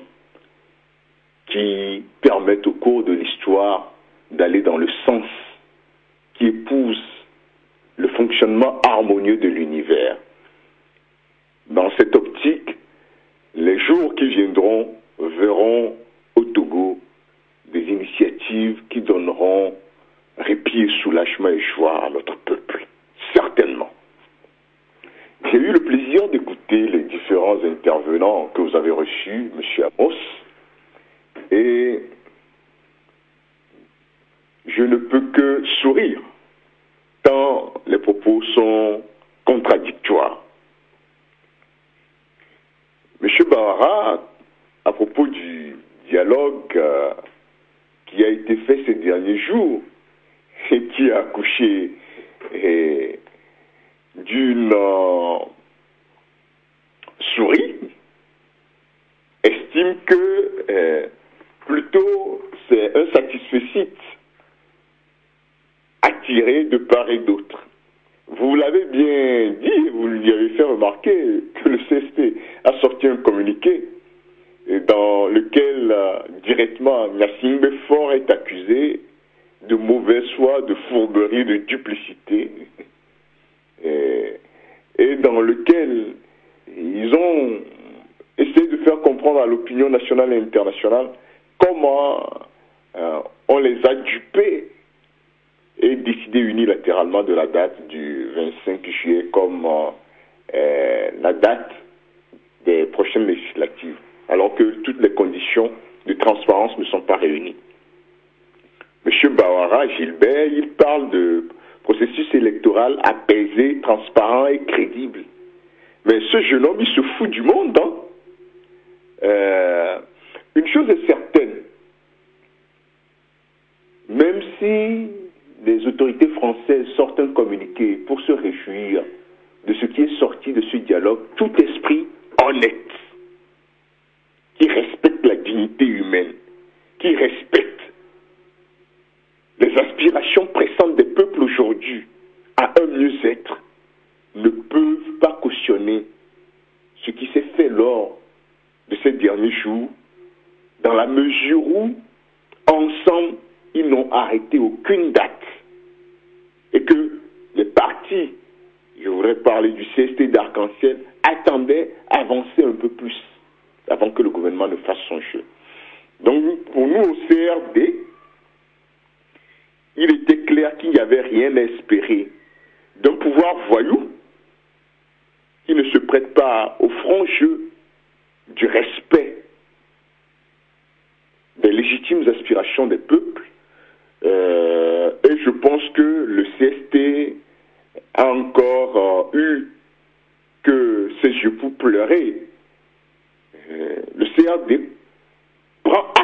qui permettent au cours de l'histoire d'aller dans le sens qui épouse le fonctionnement harmonieux de l'univers. Dans cette optique, les jours qui viendront verront au Togo des initiatives qui donneront répit, soulagement et joie à notre peuple, certainement. J'ai eu le plaisir d'écouter les différents intervenants que vous avez reçus, M. Amos, et je ne peux que sourire, tant les propos sont contradictoires. M. Bahara, à propos du dialogue qui a été fait ces derniers jours, et qui a accouché d'une souris, estime que plutôt c'est un satisfecit attiré de part et d'autre. Vous l'avez bien dit, vous lui avez fait remarquer que le CSP a sorti un communiqué dans lequel directement Gnassingbé Faure est accusé de mauvaise foi, de fourberie, de duplicité, et dans lequel ils ils ont essayé de faire comprendre à l'opinion nationale et internationale comment on les a dupés et décidé unilatéralement de la date du 25 juillet comme la date des prochaines législatives, alors que toutes les conditions de transparence ne sont pas réunies. M. Bawara Gilbert, il parle de processus électoral apaisé, transparent et crédible. Mais ce jeune homme, il se fout du monde. Une chose est certaine, même si les autorités françaises sortent un communiqué pour se réjouir de ce qui est sorti de ce dialogue, tout esprit honnête, qui respecte la dignité humaine, qui respecte les aspirations pressantes des peuples aujourd'hui à un mieux-être, ne peuvent pas cautionner ce qui s'est fait lors de ces derniers jours, dans la mesure où, ensemble, ils n'ont arrêté aucune date. Et que les partis, je voudrais parler du CST d'Arc-en-Ciel, attendaient avancer un peu plus avant que le gouvernement ne fasse son jeu. Donc, pour nous, au CRD, il était clair qu'il n'y avait rien à espérer d'un pouvoir voyou qui ne se prête pas au franc jeu du respect des légitimes aspirations des peuples. Et je pense que le CST a encore eu que ses yeux pour pleurer. Le CRD prend acte.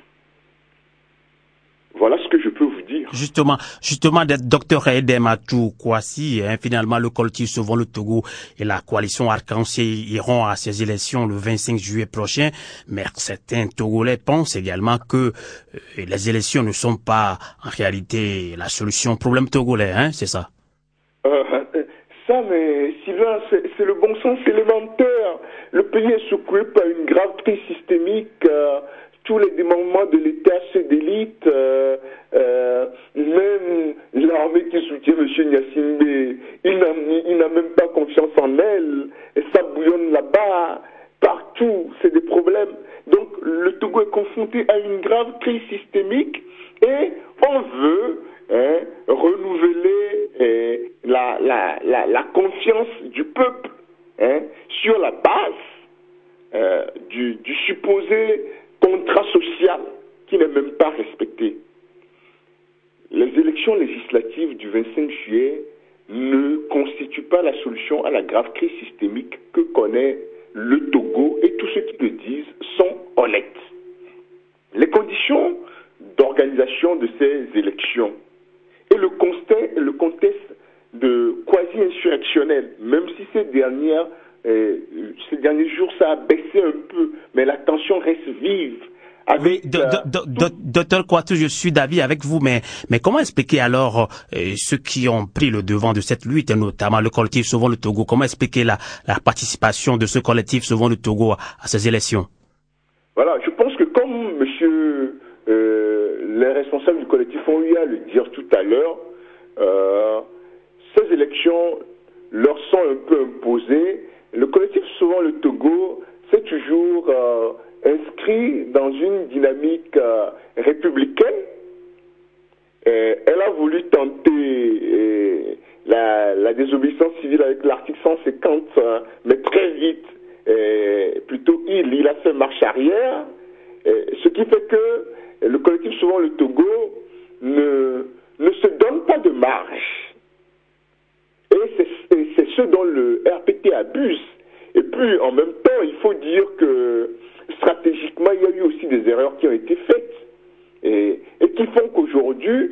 Voilà ce que je peux vous dire. Justement, Dr Edematou Kwasi, finalement, le collectif Sauvons le Togo et la coalition Arc-en-Ciel iront à ces élections le 25 juillet prochain. Mais certains Togolais pensent également que les élections ne sont pas en réalité la solution au problème togolais, c'est ça? Ça, mais Sylvain, c'est le bon sens élémentaire. Le pays est secoué par une grave crise systémique. Tous les démembrements de l'État se délitent, même l'armée qui soutient M. Gnassingbé, il n'a même pas confiance en elle, et ça bouillonne là-bas, partout, c'est des problèmes. Donc le Togo est confronté à une grave crise systémique, et on veut renouveler la confiance du peuple sur la base du supposé contrat social qui n'est même pas respecté. Les élections législatives du 25 juillet ne constituent pas la solution à la grave crise systémique que connaît le Togo, et tous ceux qui le disent sont honnêtes. Les conditions d'organisation de ces élections et le contexte de quasi-insurrectionnel, même si ces derniers jours ça a baissé un peu, mais la tension reste vive. Oui, docteur Kouatou, je suis d'avis avec vous, mais comment expliquer alors ceux qui ont pris le devant de cette lutte, notamment le collectif Sauvons le Togo? Comment expliquer la participation de ce collectif Sauvons le Togo à ces élections? Voilà, je pense que comme les responsables du collectif ont eu à le dire tout à l'heure, ces élections leur sont un peu imposées. Le collectif Sauvons le Togo s'est toujours inscrit dans une dynamique républicaine. Elle a voulu tenter la désobéissance civile avec l'article 150, mais très vite, plutôt il a fait marche arrière, ce qui fait que le collectif Sauvons le Togo ne se donne pas de marge. Et c'est ce dont le RPT abuse. Et puis, en même temps, il faut dire que stratégiquement, il y a eu aussi des erreurs qui ont été faites. Et qui font qu'aujourd'hui,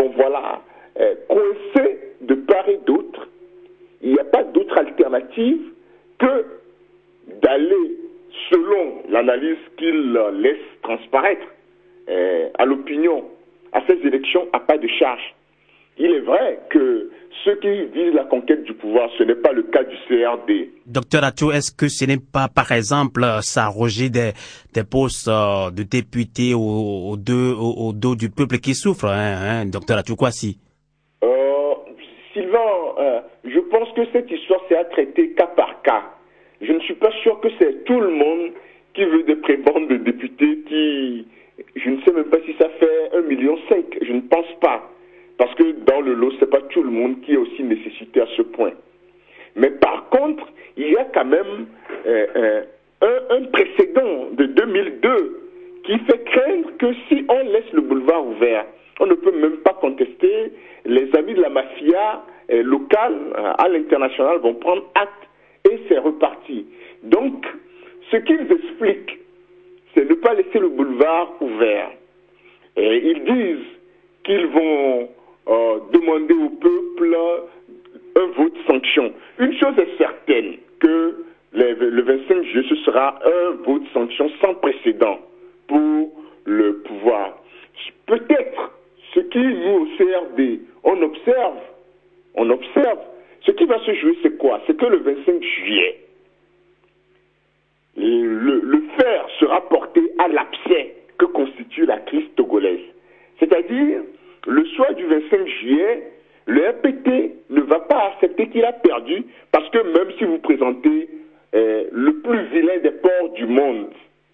coincé de part et d'autre, il n'y a pas d'autre alternative que d'aller, selon l'analyse qu'il laisse transparaître à l'opinion, à ces élections à pas de charge. Il est vrai que ceux qui visent la conquête du pouvoir, ce n'est pas le cas du CRD. Docteur Atou, est-ce que ce n'est pas, par exemple, s'arroger des postes de députés au dos du peuple qui souffre, docteur Atou Kwasi? Sylvain, je pense que cette histoire, c'est à traiter cas par cas. je ne suis pas sûr que c'est tout le monde qui veut des prébendes de députés qui... Je ne sais même pas si ça fait 1,5 million. Je ne pense pas. Parce que dans le lot, ce n'est pas tout le monde qui est aussi nécessité à ce point. Mais par contre, il y a quand même un précédent de 2002 qui fait craindre que si on laisse le boulevard ouvert, on ne peut même pas contester, les amis de la mafia locale à l'international vont prendre acte et c'est reparti. Donc, ce qu'ils expliquent, c'est ne pas laisser le boulevard ouvert. Et ils disent qu'ils vont demander au peuple un vote sanction. Une chose est certaine, que le 25 juillet, ce sera un vote sanction sans précédent pour le pouvoir. Peut-être, ce qui nous, au CRD, on observe, ce qui va se jouer, c'est quoi? C'est que le 25 juillet, le fer sera porté à l'abcès que constitue la crise togolaise. C'est-à-dire, le soir du 25 juillet, le RPT ne va pas accepter qu'il a perdu, parce que même si vous présentez le plus vilain des ports du monde,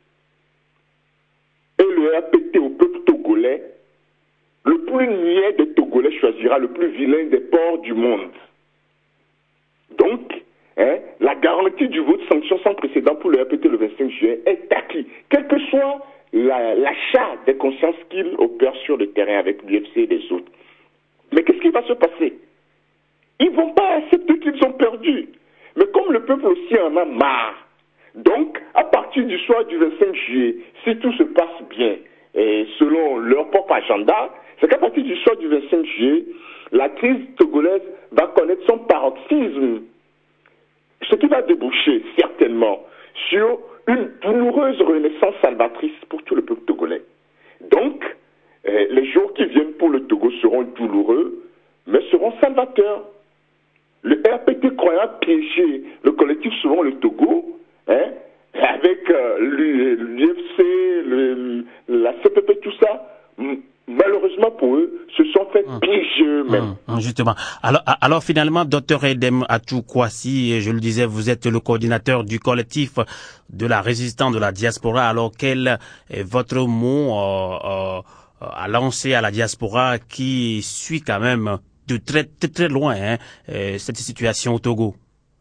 et le RPT au peuple togolais, le plus niais des Togolais choisira le plus vilain des ports du monde. Donc, la garantie du vote sanction sans précédent pour le RPT le 25 juillet est acquis, quel que soit l'achat des consciences qu'il opère sur le terrain avec l'UFC et les autres. Mais qu'est-ce qui va se passer? Ils ne vont pas accepter qu'ils ont perdu. Mais comme le peuple aussi en a marre, donc, à partir du soir du 25 juillet, si tout se passe bien, et selon leur propre agenda, c'est qu'à partir du soir du 25 juillet, la crise togolaise va connaître son paroxysme, ce qui va déboucher certainement sur une douloureuse renaissance salvatrice pour tout le peuple togolais. Donc, les jours qui viennent pour le Togo seront douloureux, mais seront salvateurs. Le RPT croyant piéger le collectif selon le Togo, avec l'UFC, la CPP, tout ça, malheureusement pour eux, se sont fait piéger eux-mêmes. Justement. Alors finalement, Dr Edem Atou-Kwasi, je le disais, vous êtes le coordinateur du collectif de la résistance de la diaspora. Alors quel est votre mot à lancer à la diaspora qui suit quand même de très loin cette situation au Togo?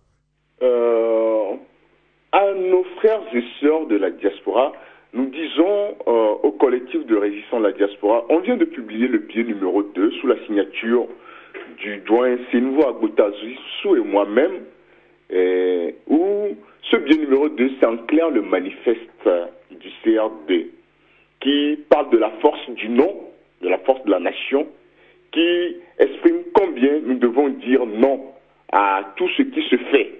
À nos frères et sœurs de la diaspora, nous disons au collectif de résistance de la diaspora, on vient de publier le billet numéro 2 sous la signature du doyen Senvo Agbotazu et moi-même, où ce billet numéro 2, c'est en clair le manifeste du CRD, qui parle de la force du non, de la force de la nation, qui exprime combien nous devons dire non à tout ce qui se fait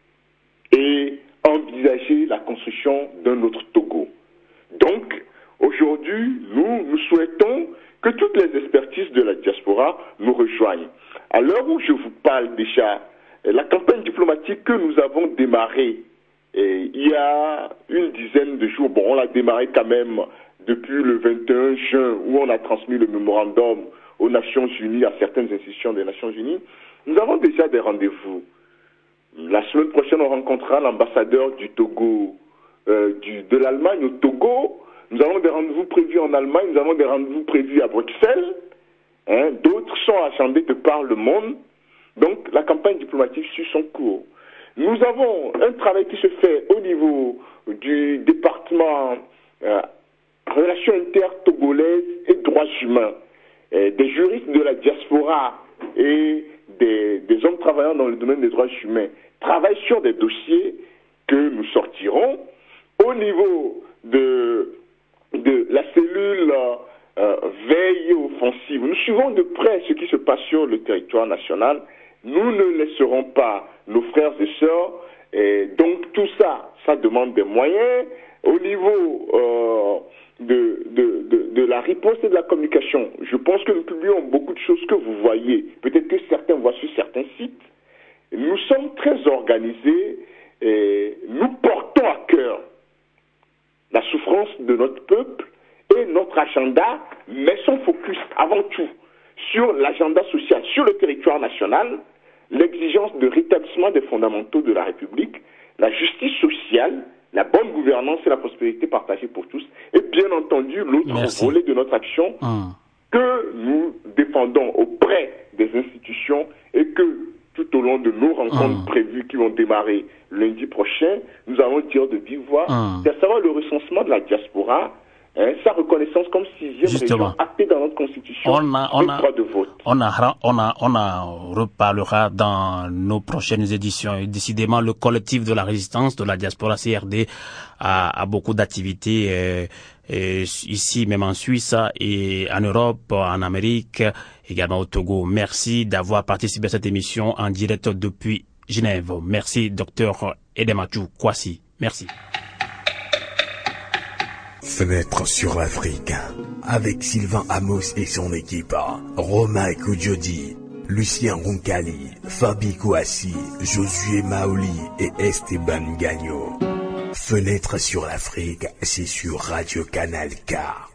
et envisager la construction d'un autre Togo. Donc, aujourd'hui, nous souhaitons que toutes les expertises de la diaspora nous rejoignent. À l'heure où je vous parle déjà, la campagne diplomatique que nous avons démarrée il y a une dizaine de jours, on l'a démarré quand même depuis le 21 juin où on a transmis le mémorandum aux Nations Unies, à certaines institutions des Nations Unies, nous avons déjà des rendez-vous. La semaine prochaine, on rencontrera l'ambassadeur du Togo, de l'Allemagne au Togo. Nous avons des rendez-vous prévus en Allemagne, nous avons des rendez-vous prévus à Bruxelles. D'autres sont agendés de par le monde. Donc, la campagne diplomatique suit son cours. Nous avons un travail qui se fait au niveau du département Relations inter-togolaises et droits humains. Des juristes de la diaspora et des hommes travaillant dans le domaine des droits humains travaillent sur des dossiers que nous sortirons. Au niveau de la cellule veille et offensive, nous suivons de près ce qui se passe sur le territoire national. Nous ne laisserons pas nos frères et sœurs. Et donc tout ça, ça demande des moyens. Au niveau de la riposte et de la communication, je pense que nous publions beaucoup de choses que vous voyez. Peut-être que certains voient sur certains sites. Nous sommes très organisés et nous portons à cœur la souffrance de notre peuple et notre agenda, mais son focus avant tout sur l'agenda social, sur le territoire national, l'exigence de rétablissement des fondamentaux de la République, la justice sociale, la bonne gouvernance et la prospérité partagée pour tous. Et bien entendu, l'autre volet de notre action que nous défendons auprès des institutions et que tout au long de nos rencontres prévues qui vont démarrer lundi prochain, nous allons dire de vive voix, c'est à savoir le recensement de la diaspora, sa reconnaissance comme 6e région actée dans notre constitution, le droit de vote. On reparlera dans nos prochaines éditions. Et décidément, le collectif de la résistance de la diaspora CRD a beaucoup d'activités ici, même en Suisse et en Europe, en Amérique, également au Togo. Merci d'avoir participé à cette émission en direct depuis Genève. Merci, Dr Edematou Kwasi. Merci. Fenêtre sur l'Afrique, avec Sylvain Amos et son équipe, Romain Koudjodi, Lucien Roncalli, Fabi Kouassi, Josué Maoli et Esteban Gagno. Fenêtre sur l'Afrique, c'est sur Radio Canal K.